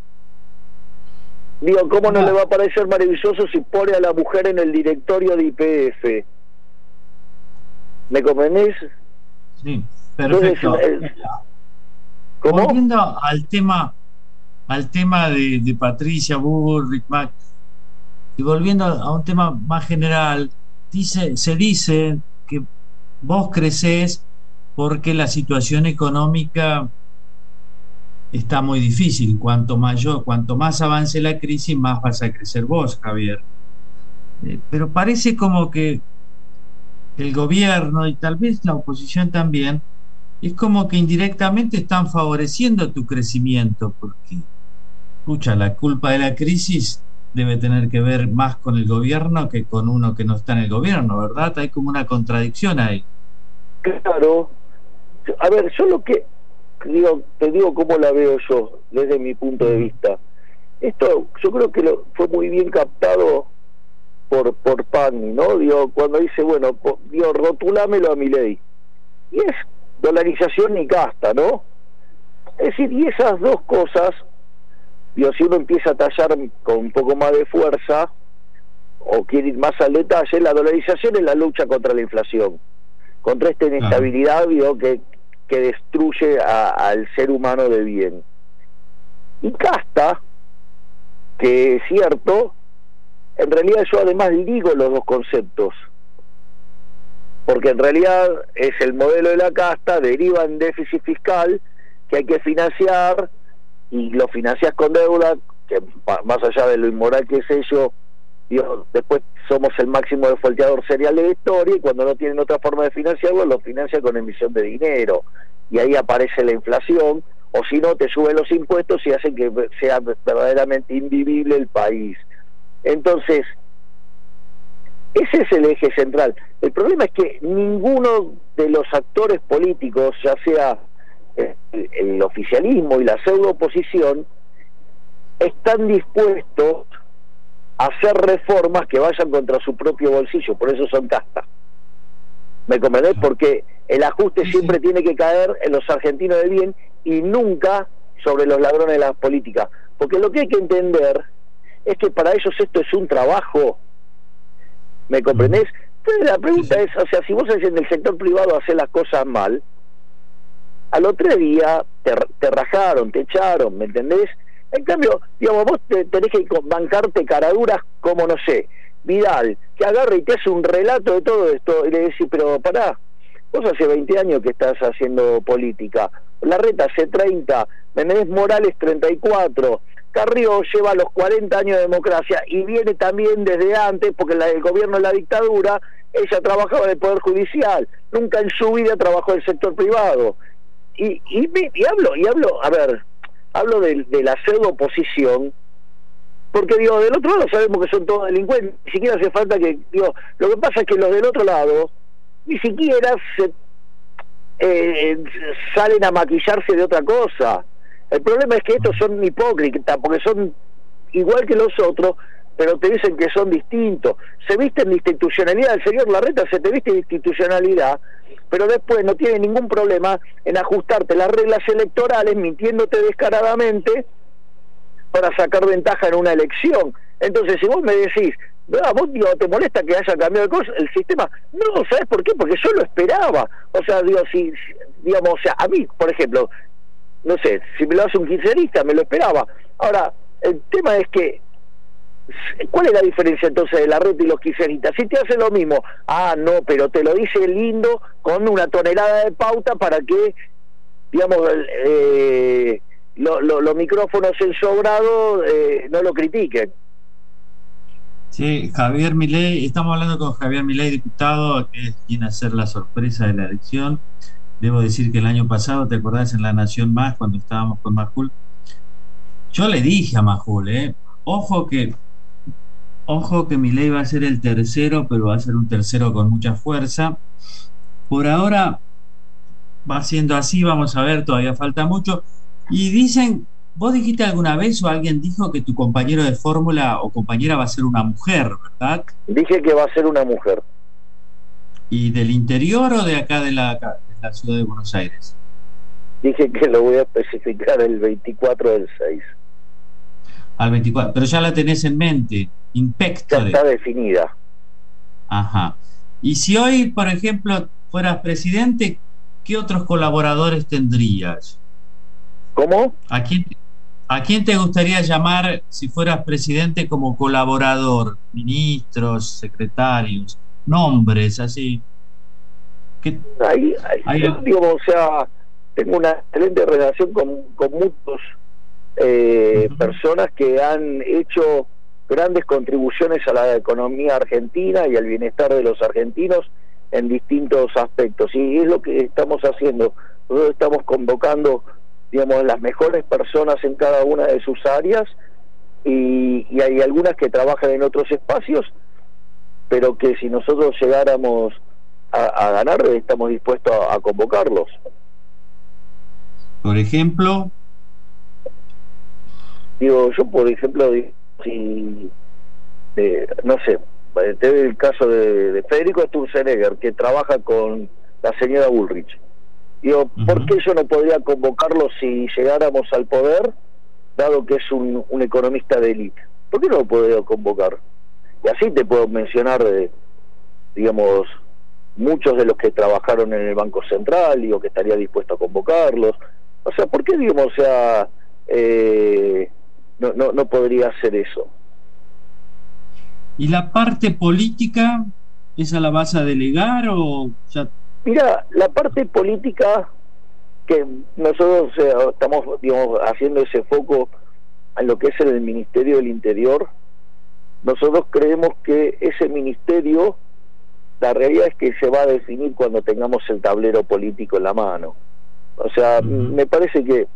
Digo, ¿cómo no, no le va a parecer maravilloso si pone a la mujer en el directorio de Y P F? ¿Me comprendés? Sí, perfecto. Entonces, eh, ¿cómo? Volviendo al tema, al tema de, de Patricia Bullrich, Mac, y volviendo a un tema más general, dice, se dice que vos crecés porque la situación económica está muy difícil. Cuanto mayor, cuanto más avance la crisis, más vas a crecer vos, Javier. Eh, pero parece como que el gobierno y tal vez la oposición también, es como que indirectamente están favoreciendo tu crecimiento, porque, escucha, la culpa de la crisis debe tener que ver más con el gobierno que con uno que no está en el gobierno, ¿verdad? Hay como una contradicción ahí. Claro. A ver, yo lo que digo, te digo cómo la veo yo desde mi punto de vista. Esto yo creo que lo, fue muy bien captado por por Pagni, ¿no? Digo, cuando dice, bueno, po, digo, rotulámelo a Milei. Y es dolarización y casta, ¿no? Es decir, y esas dos cosas, digo, si uno empieza a tallar con un poco más de fuerza, o quiere ir más al detalle, la dolarización es la lucha contra la inflación, contra esta inestabilidad ah. digo, que, que destruye a, al ser humano de bien. Y casta, que es cierto, en realidad yo además digo los dos conceptos, porque en realidad es el modelo de la casta, deriva en déficit fiscal que hay que financiar, y lo financias con deuda, que más allá de lo inmoral que es ello, digo, después somos el máximo defaulteador serial de la historia, y cuando no tienen otra forma de financiarlo, lo financian con emisión de dinero, y ahí aparece la inflación, o si no, te suben los impuestos y hacen que sea verdaderamente invivible el país. Entonces, ese es el eje central. El problema es que ninguno de los actores políticos, ya sea el, el oficialismo y la pseudo oposición, están dispuestos a hacer reformas que vayan contra su propio bolsillo, por eso son castas. ¿Me comprendés? Porque el ajuste sí, siempre sí. tiene que caer en los argentinos de bien y nunca sobre los ladrones de la política. Porque lo que hay que entender es que para ellos esto es un trabajo. ¿Me comprendés? Entonces la pregunta sí, sí. es, o sea, si vos en el sector privado haces las cosas mal, al otro día te, te rajaron, te echaron, ¿me entendés? En cambio, digamos, vos te, tenés que bancarte caraduras como, no sé, Vidal, que agarra y te hace un relato de todo esto, y le decís, pero pará, vos hace veinte años que estás haciendo política, Larreta hace treinta, Menéndez Morales treinta y cuatro, Carrió lleva los cuarenta años de democracia y viene también desde antes, porque la, el gobierno de la dictadura, ella trabajaba en el Poder Judicial, nunca en su vida trabajó en el sector privado. Y, y, y hablo, y hablo, a ver, hablo de, de la pseudo oposición, porque digo, del otro lado sabemos que son todos delincuentes, ni siquiera hace falta que, digo, lo que pasa es que los del otro lado ni siquiera se eh, salen a maquillarse de otra cosa. El problema es que estos son hipócritas, porque son igual que los otros, pero te dicen que son distintos. Se visten de institucionalidad, el señor Larreta se te viste de institucionalidad, pero después no tiene ningún problema en ajustarte las reglas electorales, mintiéndote descaradamente para sacar ventaja en una elección. Entonces, si vos me decís, no, vos digo, te molesta que haya cambiado de cosa el sistema, no, ¿sabes por qué? Porque yo lo esperaba. O sea, digo, si, digamos, o sea, a mí, por ejemplo, no sé, si me lo hace un kirchnerista, me lo esperaba. Ahora, el tema es que, ¿cuál es la diferencia entonces de Larreta y los kirchneristas? Si te hacen lo mismo, ah, no, pero te lo dice lindo con una tonelada de pauta para que, digamos, eh, lo, lo, los micrófonos ensobrados eh, no lo critiquen. Sí, Javier Milei, estamos hablando con Javier Milei, diputado, que es quien hacer la sorpresa de la elección. Debo decir que el año pasado, ¿te acordás en La Nación Más, cuando estábamos con Majul? Yo le dije a Majul, eh, ojo que ojo que Milei va a ser el tercero, pero va a ser un tercero con mucha fuerza. Por ahora va siendo así, vamos a ver, todavía falta mucho. Y dicen, vos dijiste alguna vez o alguien dijo que tu compañero de fórmula o compañera va a ser una mujer, ¿verdad? Dije que va a ser una mujer. ¿Y del interior o de acá de la, de la ciudad de Buenos Aires? Dije que lo voy a especificar el veinticuatro del seis. Al veinticuatro, pero ya la tenés en mente, Inspector. Ya está definida. Ajá. Y si hoy, por ejemplo, fueras presidente, ¿qué otros colaboradores tendrías? ¿Cómo? ¿A quién, ¿A quién te gustaría llamar si fueras presidente como colaborador? Ministros, secretarios, nombres, así. ¿Qué? Ahí, ahí, ahí yo, digo, o sea, tengo una excelente relación con, con muchos eh, uh-huh. personas que han hecho grandes contribuciones a la economía argentina y al bienestar de los argentinos en distintos aspectos, y es lo que estamos haciendo. Nosotros estamos convocando, digamos, las mejores personas en cada una de sus áreas, y, y hay algunas que trabajan en otros espacios, pero que si nosotros llegáramos a, a ganar, estamos dispuestos a, a convocarlos. Por ejemplo, digo, yo por ejemplo, si eh, no sé, te doy el caso de, de Federico Sturzenegger, que trabaja con la señora Bullrich. Digo, uh-huh. ¿por qué yo no podría convocarlo si llegáramos al poder, dado que es un, un economista de élite? ¿Por qué no lo podría convocar? y así te puedo mencionar, eh, digamos, muchos de los que trabajaron en el Banco Central, digo, que estaría dispuesto a convocarlos. O sea, ¿por qué, digamos, o sea, eh, no, no, no podría hacer eso? ¿Y la parte política, esa la vas a delegar o ya? Mira, la parte política, que nosotros eh, estamos, digamos, haciendo ese foco en lo que es el Ministerio del Interior, nosotros creemos que ese ministerio, la realidad es que se va a definir cuando tengamos el tablero político en la mano. O sea, uh-huh. me parece que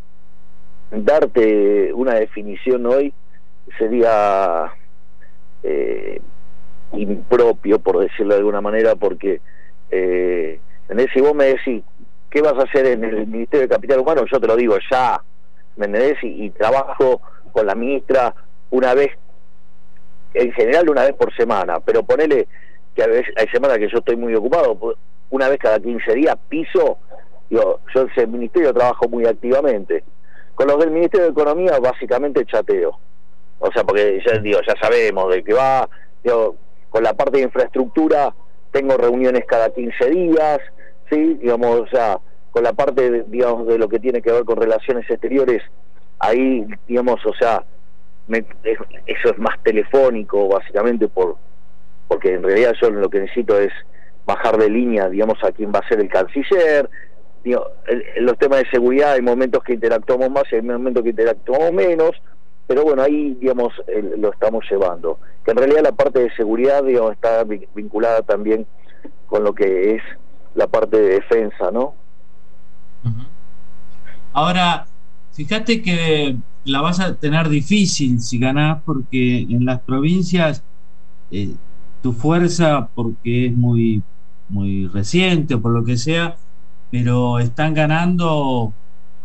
darte una definición hoy sería eh, impropio, por decirlo de alguna manera, porque eh, si vos me decís ¿qué vas a hacer en el Ministerio de Capital Humano? Yo te lo digo ya, ¿me entendés? Y, y trabajo con la ministra una vez, en general una vez por semana, pero ponele que a veces hay semanas que yo estoy muy ocupado, una vez cada quince días piso, digo, yo en ese ministerio trabajo muy activamente. Con los del Ministerio de Economía básicamente chateo, o sea, porque ya digo, ya sabemos de qué va, digo, con la parte de infraestructura tengo reuniones cada quince días, sí, digamos, o sea, con la parte de, digamos, de lo que tiene que ver con relaciones exteriores, ahí, digamos, o sea, me, eso es más telefónico básicamente, por porque en realidad yo lo que necesito es bajar de línea, digamos, a quién va a ser el canciller. Digo, en los temas de seguridad hay momentos que interactuamos más y hay momentos que interactuamos menos, pero bueno, ahí, digamos, el, lo estamos llevando. Que en realidad la parte de seguridad, digamos, está vinculada también con lo que es la parte de defensa, ¿no? Uh-huh. Ahora, fíjate que la vas a tener difícil si ganás, porque en las provincias eh, tu fuerza, porque es muy, muy reciente o por lo que sea, pero están ganando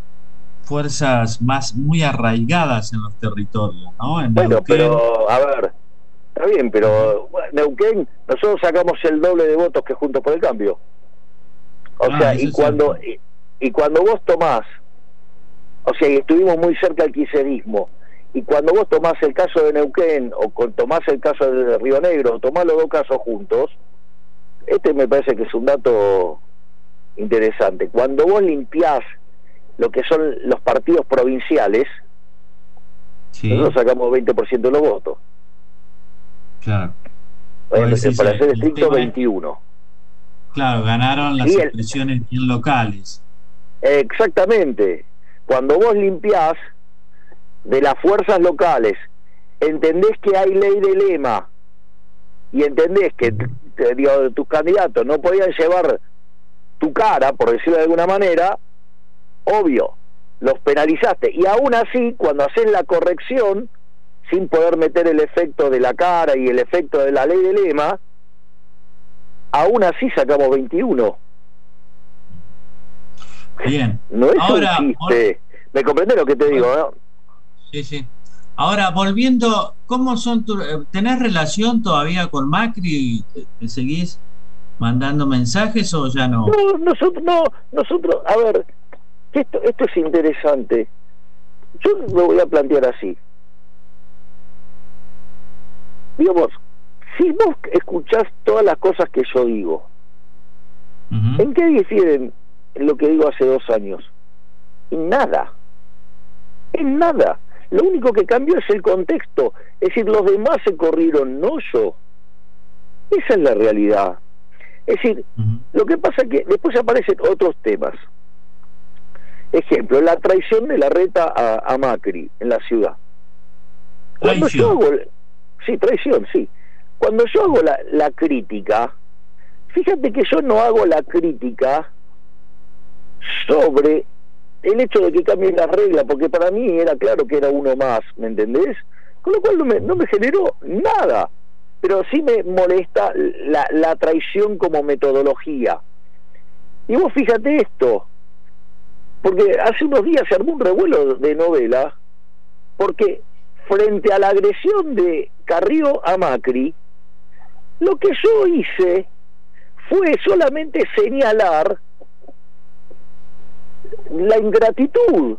fuerzas más muy arraigadas en los territorios, ¿no? En bueno, Neuquén. Pero, a ver, está bien, pero bueno, Neuquén, nosotros sacamos el doble de votos que Juntos por el Cambio. O ah, sea, y cuando y, y cuando vos tomás, o sea, y estuvimos muy cerca del kirchnerismo, y cuando vos tomás el caso de Neuquén, o con, tomás el caso de Río Negro, o tomás los dos casos juntos, este me parece que es un dato interesante. Cuando vos limpiás lo que son los partidos provinciales, sí, nosotros sacamos veinte por ciento de los votos. Claro. Bueno, eh, para ser estricto, veintiuno. Claro, ganaron las sí, expresiones bien locales. Exactamente. Cuando vos limpiás de las fuerzas locales, entendés que hay ley de lema y entendés que te, digo, tus candidatos no podían llevar tu cara, por decirlo de alguna manera, obvio, los penalizaste. Y aún así, cuando haces la corrección, sin poder meter el efecto de la cara y el efecto de la ley de lema, aún así sacamos veintiuno. Bien. No es ahora, un chiste. ¿Me comprendés lo que te digo, no? Sí, sí. Ahora, volviendo, ¿cómo son tu, tenés relación todavía con Macri? ¿Te, te seguís mandando mensajes o ya no? No, nosotros, no, nosotros, a ver, esto, esto es interesante. Yo lo voy a plantear así. Digamos, si vos escuchás todas las cosas que yo digo, uh-huh. ¿en qué difieren lo que digo hace dos años? En nada. En nada. Lo único que cambió es el contexto. Es decir, los demás se corrieron, no yo. Esa es la realidad. Es decir, uh-huh. lo que pasa es que después aparecen otros temas. Ejemplo, la traición de Larreta a, a Macri en la ciudad. Cuando yo hago, sí, traición, sí. Cuando yo hago la, la crítica, fíjate que yo no hago la crítica sobre el hecho de que cambien las reglas, porque para mí era claro que era uno más, ¿me entendés? Con lo cual no me, no me generó nada, pero sí me molesta la, la traición como metodología. Y vos fíjate esto, porque hace unos días se armó un revuelo de novela, porque frente a la agresión de Carrió a Macri, lo que yo hice fue solamente señalar la ingratitud.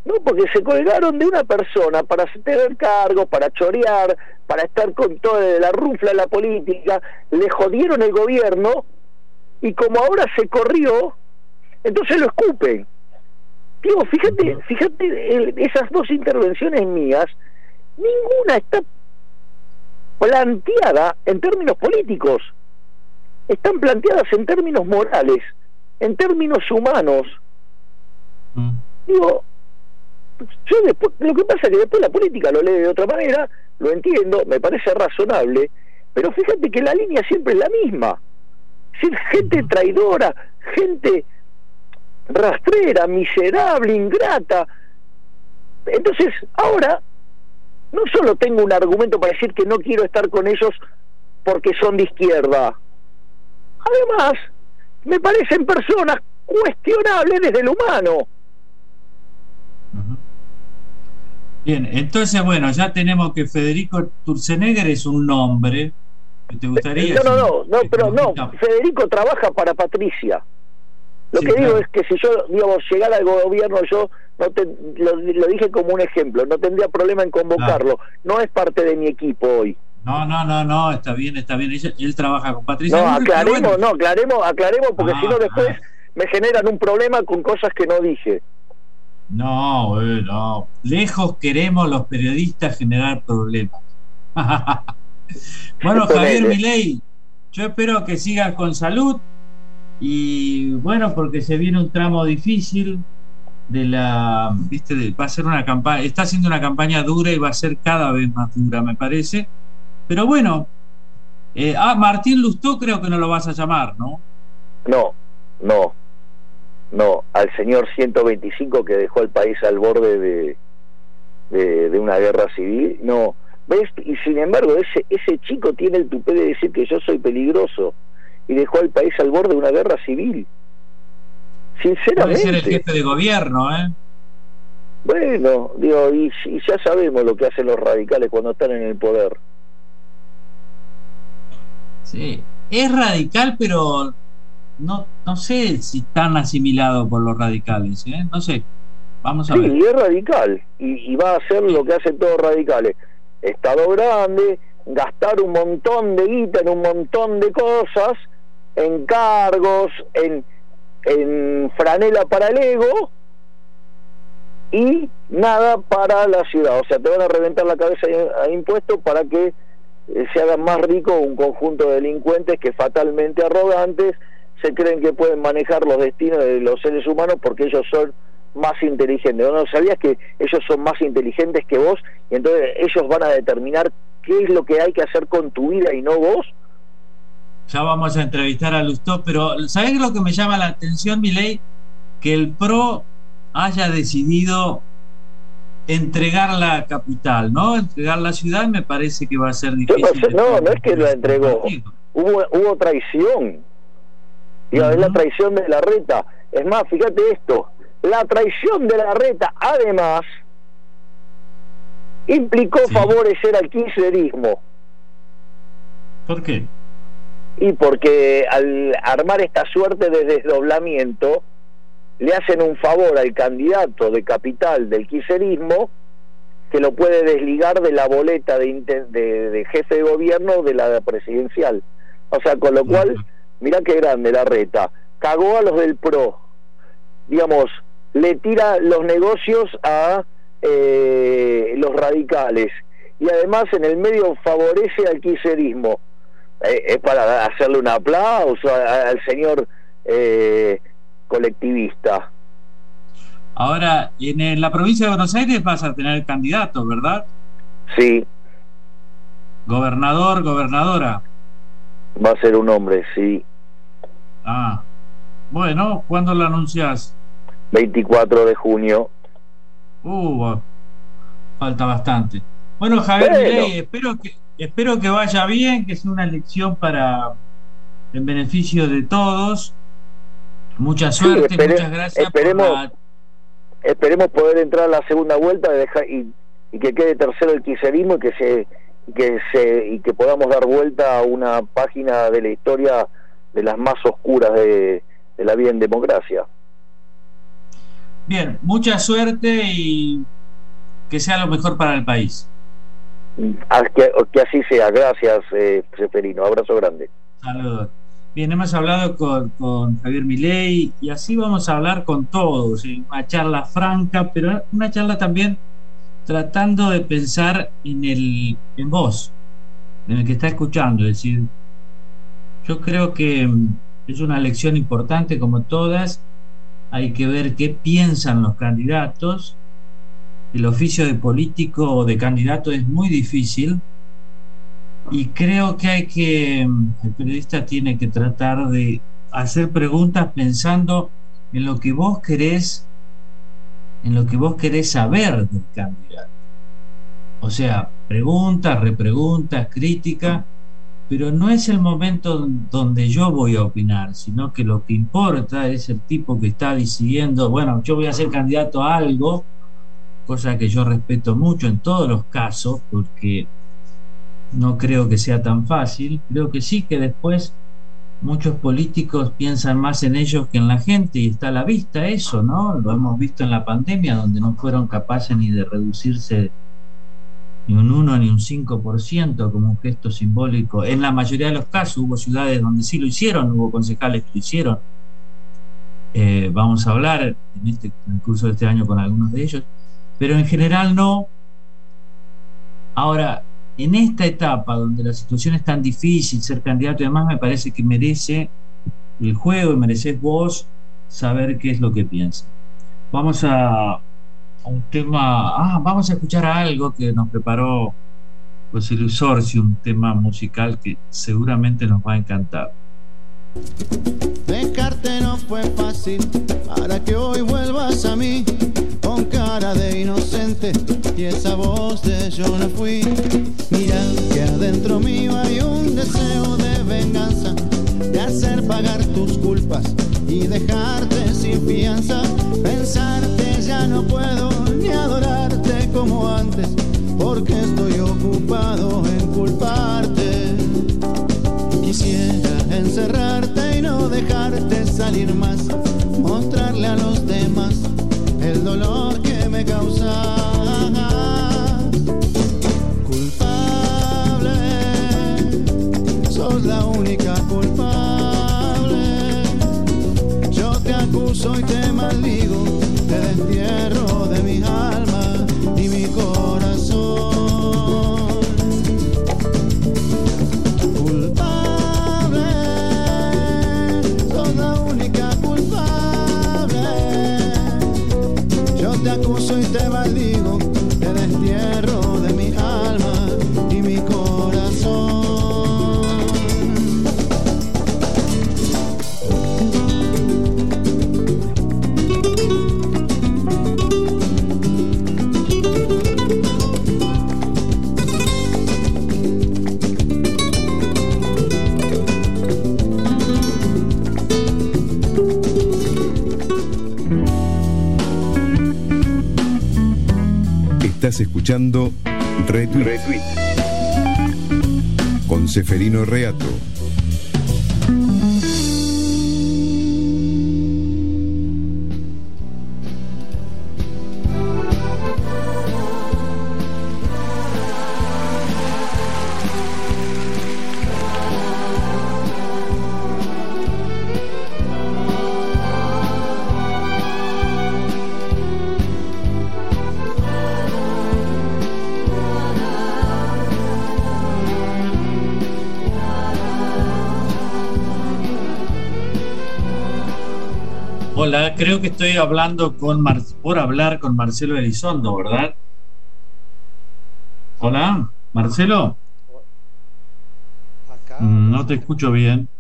No, porque se colgaron de una persona para tener cargos, para chorear, para estar con toda la rufla de la política, le jodieron el gobierno, y como ahora se corrió, entonces lo escupen. Digo, fíjate, fíjate, el, esas dos intervenciones mías, ninguna está planteada en términos políticos, están planteadas en términos morales, en términos humanos. Mm. Digo, yo después, lo que pasa es que después la política lo lee de otra manera, lo entiendo, me parece razonable, pero fíjate que la línea siempre es la misma. Es decir, gente traidora, gente rastrera, miserable, ingrata. Entonces, ahora, no solo tengo un argumento para decir que no quiero estar con ellos porque son de izquierda, además, me parecen personas cuestionables desde lo humano. Bien, entonces, bueno, ya tenemos que Federico Sturzenegger es un nombre. ¿Te gustaría? No, no, no, no, pero no, Federico trabaja para Patricia. Lo sí, que digo claro. es que si yo, digamos, llegara al gobierno, yo no te, lo, lo dije como un ejemplo, no tendría problema en convocarlo. Claro. No es parte de mi equipo hoy. No, no, no, no, está bien, está bien. Él, él trabaja con Patricia. No, aclaremos, bueno. no, aclaremos, aclaremos, porque ah, si no después ah. me generan un problema con cosas que no dije. No, eh, no. Lejos queremos los periodistas generar problemas. Bueno, Javier Milei, yo espero que sigas con salud y bueno, porque se viene un tramo difícil de la, viste, de, va a ser una campaña, está haciendo una campaña dura y va a ser cada vez más dura, me parece. Pero bueno, eh, ah, Martín Lustó creo que no lo vas a llamar, ¿no? No, no, no, al señor ciento veinticinco que dejó al país al borde de, de, de una guerra civil, no. ¿Ves? Y sin embargo ese ese chico tiene el tupé de decir que yo soy peligroso y dejó al país al borde de una guerra civil. Sinceramente. Puede ser el jefe de gobierno, ¿eh? Bueno, digo, y, y ya sabemos lo que hacen los radicales cuando están en el poder. Sí, es radical, pero no no sé si tan asimilado por los radicales, ¿eh? No sé, vamos a sí, ver. Sí, es radical y, y va a hacer lo que hacen todos los radicales. Estado grande, gastar un montón de guita en un montón de cosas, en cargos, en, en franela para el ego y nada para la ciudad. O sea, te van a reventar la cabeza a impuestos para que eh, se hagan más rico un conjunto de delincuentes que fatalmente arrogantes se creen que pueden manejar los destinos de los seres humanos porque ellos son más inteligentes. ¿No sabías que ellos son más inteligentes que vos? Y entonces ellos van a determinar qué es lo que hay que hacer con tu vida y no vos. Ya vamos a entrevistar a Lustó, pero ¿sabés lo que me llama la atención, Milei? Que el P R O haya decidido entregar la capital, ¿no? Entregar la ciudad me parece que va a ser difícil. No, sé, no, no es que la entregó, hubo, hubo traición. Y uh-huh. Es la traición de Larreta. Es más, fíjate esto, la traición de Larreta además implicó sí. favorecer al kirchnerismo. ¿Por qué? Y porque al armar esta suerte de desdoblamiento le hacen un favor al candidato de capital del kirchnerismo que lo puede desligar de la boleta de, de, de jefe de gobierno de la presidencial. O sea, con lo cual, uh-huh. mirá qué grande Larreta, cagó a los del P R O, digamos, le tira los negocios a eh, los radicales y además en el medio favorece al kirchnerismo. Eh, es para hacerle un aplauso a, a, al señor eh, colectivista. Ahora, en, en la provincia de Buenos Aires vas a tener candidato, ¿verdad? Sí. Gobernador, gobernadora. Va a ser un hombre, sí. Ah, bueno, ¿cuándo lo anunciás? veinticuatro de junio. Uh, falta bastante. Bueno, Javier bueno. Milei, espero que espero que vaya bien, que sea una elección para en beneficio de todos. Mucha suerte, sí, espere, muchas gracias. Esperemos, por la... esperemos poder entrar a la segunda vuelta y, dejar, y, y que quede tercero el kirchnerismo y que se y que se y que podamos dar vuelta a una página de la historia de las más oscuras de, de la vida en democracia. Bien, mucha suerte y que sea lo mejor para el país. Que, que así sea. Gracias, eh, Seferino. Abrazo grande. Saludos. Bien, hemos hablado con, con Javier Milei y así vamos a hablar con todos. Una charla franca, pero una charla también tratando de pensar en el en vos, en el que está escuchando. Es decir, yo creo que es una lección importante, como todas. Hay que ver qué piensan los candidatos. El oficio de político o de candidato es muy difícil. Y creo que hay que, el periodista tiene que tratar de hacer preguntas pensando en lo que vos querés, en lo que vos querés saber del candidato. O sea, preguntas, repreguntas, crítica, pero no es el momento donde yo voy a opinar, sino que lo que importa es el tipo que está decidiendo, bueno, yo voy a ser candidato a algo, cosa que yo respeto mucho en todos los casos, porque no creo que sea tan fácil. Creo que sí, que después muchos políticos piensan más en ellos que en la gente, y está a la vista eso, ¿no? Lo hemos visto en la pandemia, donde no fueron capaces ni de reducirse ni un uno ni un cinco por ciento como un gesto simbólico. En la mayoría de los casos hubo ciudades donde sí lo hicieron, hubo concejales que lo hicieron. Eh, vamos a hablar en, este, en el curso de este año con algunos de ellos, pero en general no. Ahora, en esta etapa donde la situación es tan difícil, ser candidato y demás, me parece que merece el juego y mereces vos saber qué es lo que piensas. Vamos a, a un tema, ah, vamos a escuchar a algo que nos preparó José Luis Sorsi, un tema musical que seguramente nos va a encantar. Dejarte no fue fácil para que hoy vuelvas a mí con cara de inocente y esa voz de yo no fui. Mira que adentro mío hay un deseo de venganza, de hacer pagar tus culpas y dejarte sin fianza. Pensarte ya no puedo ni adorarte como antes, porque estoy ocupado en culparte. Quisiera encerrarte y no dejarte salir más, mostrarle a los demás el dolor que me causas. Culpable, sos la única culpable. Yo te acuso y te maldigo, te destierro de mi alma y mi corazón. Te acuso y te maldigo, te destierro de mi alma y mi corazón. Estás escuchando Retweet, Retweet con Seferino Reato. Hola, creo que estoy hablando con Mar- por hablar con Marcelo Elizondo, ¿verdad? Hola, Marcelo. Acá, no te escucho bien.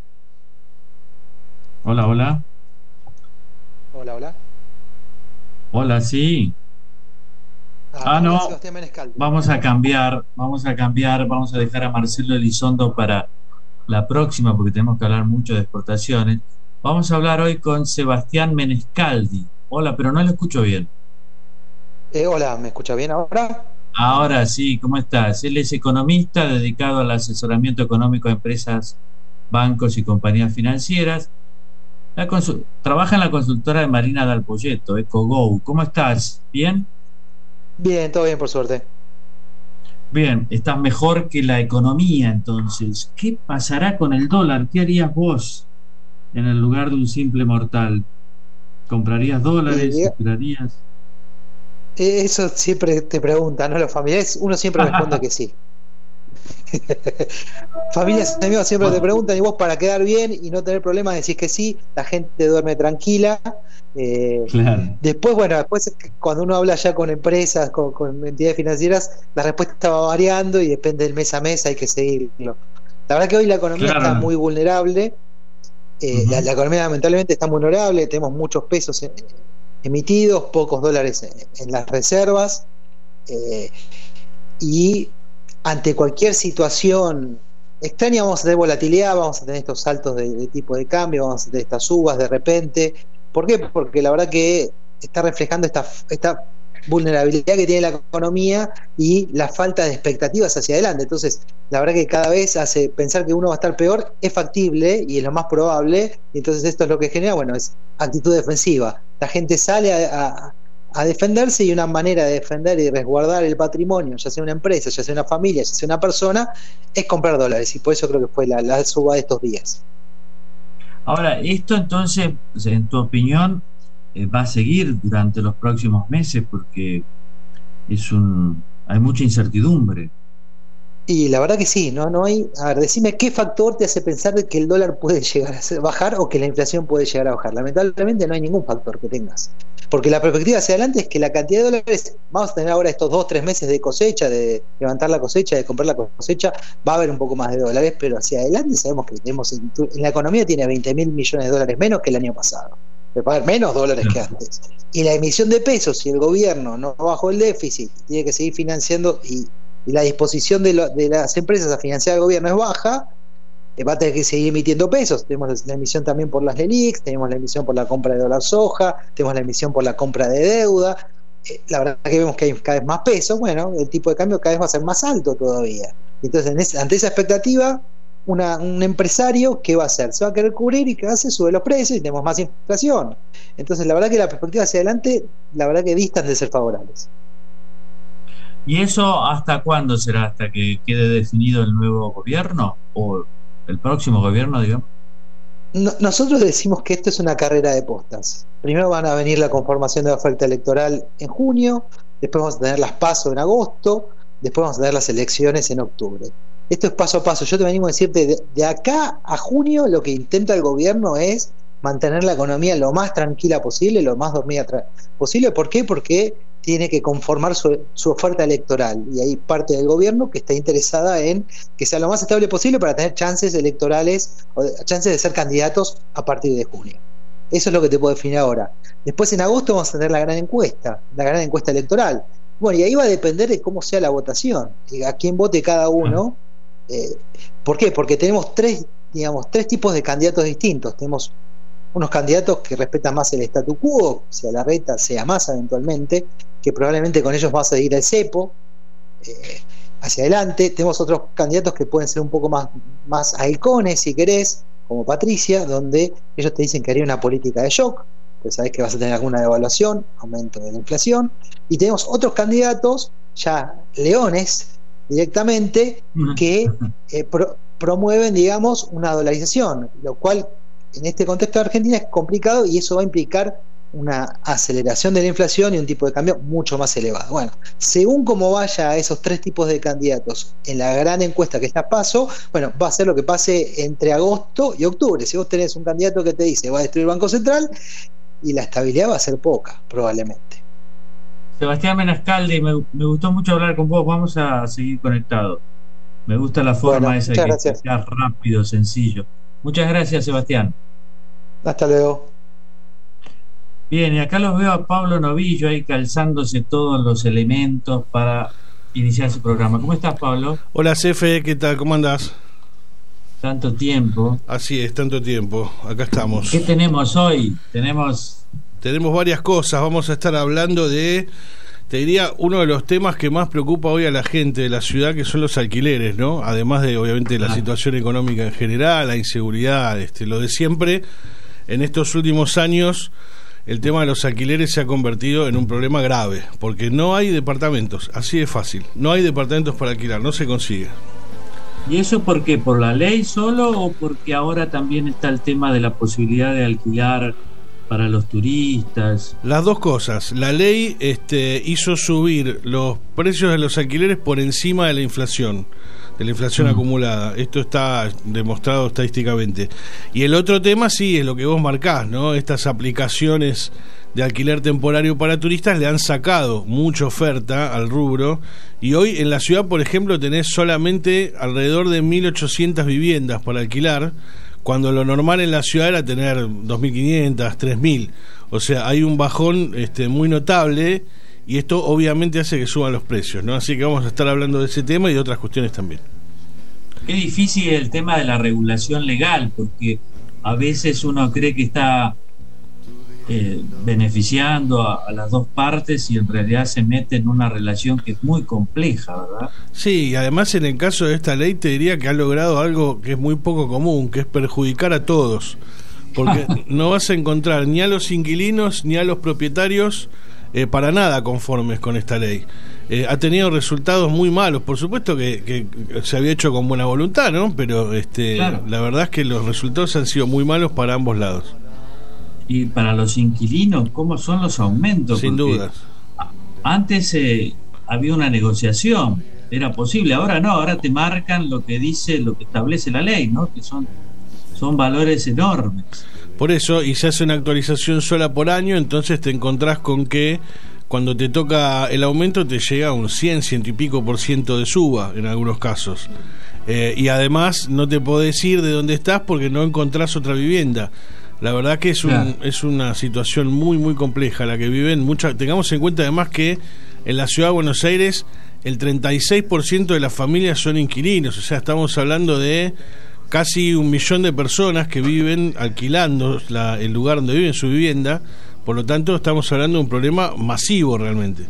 Hola, hola. Hola, hola. Hola, sí. Ah, Ah, no. Sebastián Menescal. Vamos a cambiar, vamos a cambiar, vamos a dejar a Marcelo Elizondo para la próxima, porque tenemos que hablar mucho de exportaciones. Vamos a hablar hoy con Sebastián Menescaldi. Hola, pero no lo escucho bien. Eh, hola, ¿me escucha bien ahora? Ahora sí, ¿cómo estás? Él es economista dedicado al asesoramiento económico a empresas, bancos y compañías financieras. La consul- trabaja en la consultora de Marina Dal Poyetto, EcoGo. ¿Cómo estás? ¿Bien? Bien, todo bien por suerte. Bien, estás mejor que la economía, entonces. ¿Qué pasará con el dólar? ¿Qué harías vos en el lugar de un simple mortal? ¿Comprarías dólares? Y- ¿Esperarías? Eso siempre te preguntan, ¿no? Los familiares, uno siempre responde que sí. Familias y amigos siempre te preguntan, y vos para quedar bien y no tener problemas decís que sí, la gente duerme tranquila. Eh, Claro. Después, bueno, después cuando uno habla ya con empresas, con, con entidades financieras, la respuesta va variando y depende del mes a mes, hay que seguirlo. La verdad que hoy la economía Claro. está muy vulnerable. Eh, Ujú. la, la economía lamentablemente está muy vulnerable, tenemos muchos pesos eh, emitidos, pocos dólares en, en las reservas, eh, y ante cualquier situación extraña vamos a tener volatilidad, vamos a tener estos saltos de, de tipo de cambio, vamos a tener estas subas de repente. ¿Por qué? Porque la verdad que está reflejando esta, esta vulnerabilidad que tiene la economía y la falta de expectativas hacia adelante. Entonces, la verdad que cada vez hace pensar que uno va a estar peor, es factible y es lo más probable, y entonces esto es lo que genera, bueno, es actitud defensiva. La gente sale a, a, a defenderse, y una manera de defender y resguardar el patrimonio, ya sea una empresa, ya sea una familia, ya sea una persona, es comprar dólares, y por eso creo que fue la, la suba de estos días. Ahora, esto entonces, en tu opinión, eh, va a seguir durante los próximos meses porque es un, hay mucha incertidumbre. Y la verdad que sí, no, no hay. A ver, decime qué factor te hace pensar de que el dólar puede llegar a ser- bajar o que la inflación puede llegar a bajar. Lamentablemente no hay ningún factor que tengas. Porque la perspectiva hacia adelante es que la cantidad de dólares, vamos a tener ahora estos dos, tres meses de cosecha, de levantar la cosecha, de comprar la cosecha, va a haber un poco más de dólares, pero hacia adelante sabemos que tenemos en, en la economía tiene veinte mil millones de dólares menos que el año pasado. Va a haber menos dólares que antes. Y la emisión de pesos, si el gobierno no bajó el déficit, tiene que seguir financiando, y y la disposición de, lo, de las empresas a financiar al gobierno es baja, eh, va a tener que seguir emitiendo pesos. Tenemos la emisión también por las LELIX, tenemos la emisión por la compra de dólar soja, tenemos la emisión por la compra de deuda. Eh, la verdad que vemos que hay cada vez más pesos, bueno, el tipo de cambio cada vez va a ser más alto todavía. Entonces, en ese, ante esa expectativa, una, un empresario, ¿qué va a hacer? Se va a querer cubrir, y ¿qué hace? Sube los precios y tenemos más inflación. Entonces, la verdad que la perspectiva hacia adelante, la verdad que distan de ser favorables. ¿Y eso hasta cuándo será? ¿Hasta que quede definido el nuevo gobierno? ¿O el próximo gobierno, digamos? No, nosotros decimos que esto es una carrera de postas. Primero van a venir la conformación de la oferta electoral en junio, después vamos a tener las PASO en agosto, después vamos a tener las elecciones en octubre. Esto es paso a paso. Yo te venimos a decirte, de, de acá a junio lo que intenta el gobierno es mantener la economía lo más tranquila posible, lo más dormida posible. ¿Por qué? Porque tiene que conformar su, su oferta electoral, y hay parte del gobierno que está interesada en que sea lo más estable posible para tener chances electorales, o de, chances de ser candidatos a partir de junio. Eso es lo que te puedo definir ahora. Después, en agosto, vamos a tener la gran encuesta, la gran encuesta electoral. Bueno, y ahí va a depender de cómo sea la votación, a quién vote cada uno. Eh, ¿Por qué? Porque tenemos tres, digamos, tres tipos de candidatos distintos. Tenemos unos candidatos que respetan más el statu quo, sea Larreta, sea Massa eventualmente, que probablemente con ellos va a seguir el cepo eh, hacia adelante. Tenemos otros candidatos que pueden ser un poco más, más halcones, si querés, como Patricia, donde ellos te dicen que haría una política de shock, pues sabés que vas a tener alguna devaluación, aumento de la inflación. Y tenemos otros candidatos, ya leones directamente, que eh, pro, promueven, digamos, una dolarización, lo cual en este contexto de Argentina es complicado, y eso va a implicar una aceleración de la inflación y un tipo de cambio mucho más elevado. Bueno, según cómo vaya a esos tres tipos de candidatos en la gran encuesta que está PASO, bueno, va a ser lo que pase entre agosto y octubre. Si vos tenés un candidato que te dice va a destruir el Banco Central, y la estabilidad va a ser poca, probablemente. Sebastián Menascaldi, me, me gustó mucho hablar con vos, vamos a seguir conectados. Me gusta la forma Bueno, esa que gracias. sea rápido, sencillo. Muchas gracias, Sebastián. Hasta luego. Bien, y acá los veo a Pablo Novillo ahí calzándose todos los elementos para iniciar su programa. ¿Cómo estás, Pablo? Hola, Cefe, ¿qué tal? ¿Cómo andás? Tanto tiempo. Así es, tanto tiempo. Acá estamos. ¿Qué tenemos hoy? Tenemos... Tenemos varias cosas. Vamos a estar hablando de, te diría, uno de los temas que más preocupa hoy a la gente de la ciudad, que son los alquileres, ¿no? Además de, obviamente, la Ah. situación económica en general, la inseguridad, este, lo de siempre. en estos últimos años el tema de los alquileres se ha convertido en un problema grave, porque no hay departamentos, así de fácil, no hay departamentos para alquilar, no se consigue. ¿Y eso por qué? ¿Por la ley solo o porque ahora también está el tema de la posibilidad de alquilar para los turistas? Las dos cosas. La ley este, hizo subir los precios de los alquileres por encima de la inflación, de la inflación mm. acumulada. Esto está demostrado estadísticamente. Y el otro tema sí es lo que vos marcás, ¿no? Estas aplicaciones de alquiler temporario para turistas le han sacado mucha oferta al rubro, y hoy en la ciudad, por ejemplo, tenés solamente alrededor de mil ochocientas viviendas para alquilar, cuando lo normal en la ciudad era tener dos mil quinientas, tres mil. O sea, hay un bajón este, muy notable, y esto obviamente hace que suban los precios, ¿no? Así que vamos a estar hablando de ese tema y de otras cuestiones también. Qué difícil el tema de la regulación legal, porque a veces uno cree que está eh, beneficiando a, a las dos partes y en realidad se mete en una relación que es muy compleja, ¿verdad? Sí, y además en el caso de esta ley te diría que ha logrado algo que es muy poco común, que es perjudicar a todos, porque no vas a encontrar ni a los inquilinos ni a los propietarios eh, para nada conformes con esta ley. Eh, ha tenido resultados muy malos, por supuesto que, que se había hecho con buena voluntad, ¿no? Pero este, claro, la verdad es que los resultados han sido muy malos para ambos lados. Y para los inquilinos, ¿cómo son los aumentos? Sin Porque dudas. Antes eh, había una negociación, era posible, ahora no, ahora te marcan lo que dice, lo que establece la ley, ¿no? Que son, son valores enormes. Por eso, y se hace una actualización sola por año, entonces te encontrás con que cuando te toca el aumento te llega a un cien, ciento y pico por ciento de suba en algunos casos. Eh, y además no te podés ir de donde estás porque no encontrás otra vivienda. La verdad que es, un, claro. es una situación muy muy compleja la que viven muchas. Tengamos en cuenta además que en la ciudad de Buenos Aires el treinta y seis por ciento de las familias son inquilinos, o sea, estamos hablando de casi un millón de personas que viven alquilando la, el lugar donde viven, su vivienda. Por lo tanto, estamos hablando de un problema masivo realmente.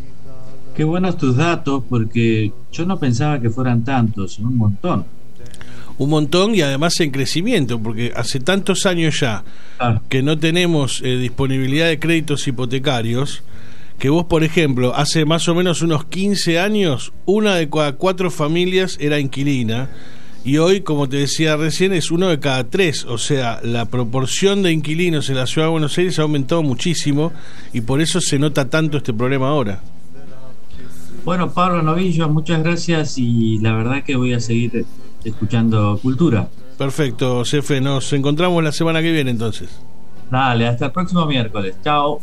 Qué buenos tus datos, porque yo no pensaba que fueran tantos, son un montón. Un montón, y además en crecimiento, porque hace tantos años ya ah. que no tenemos eh, disponibilidad de créditos hipotecarios, que vos, por ejemplo, hace más o menos unos quince años, una de cada cuatro familias era inquilina, y hoy, como te decía recién, es uno de cada tres. O sea, la proporción de inquilinos en la ciudad de Buenos Aires ha aumentado muchísimo, y por eso se nota tanto este problema ahora. Bueno, Pablo Novillo, muchas gracias, y la verdad que voy a seguir escuchando Cultura. Perfecto, jefe, nos encontramos la semana que viene entonces. Dale, hasta el próximo miércoles. Chao.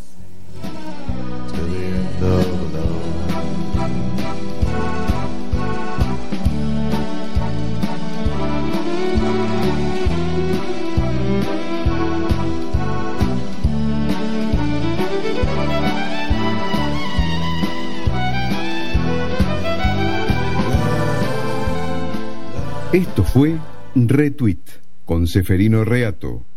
Esto fue Retweet con Seferino Reato.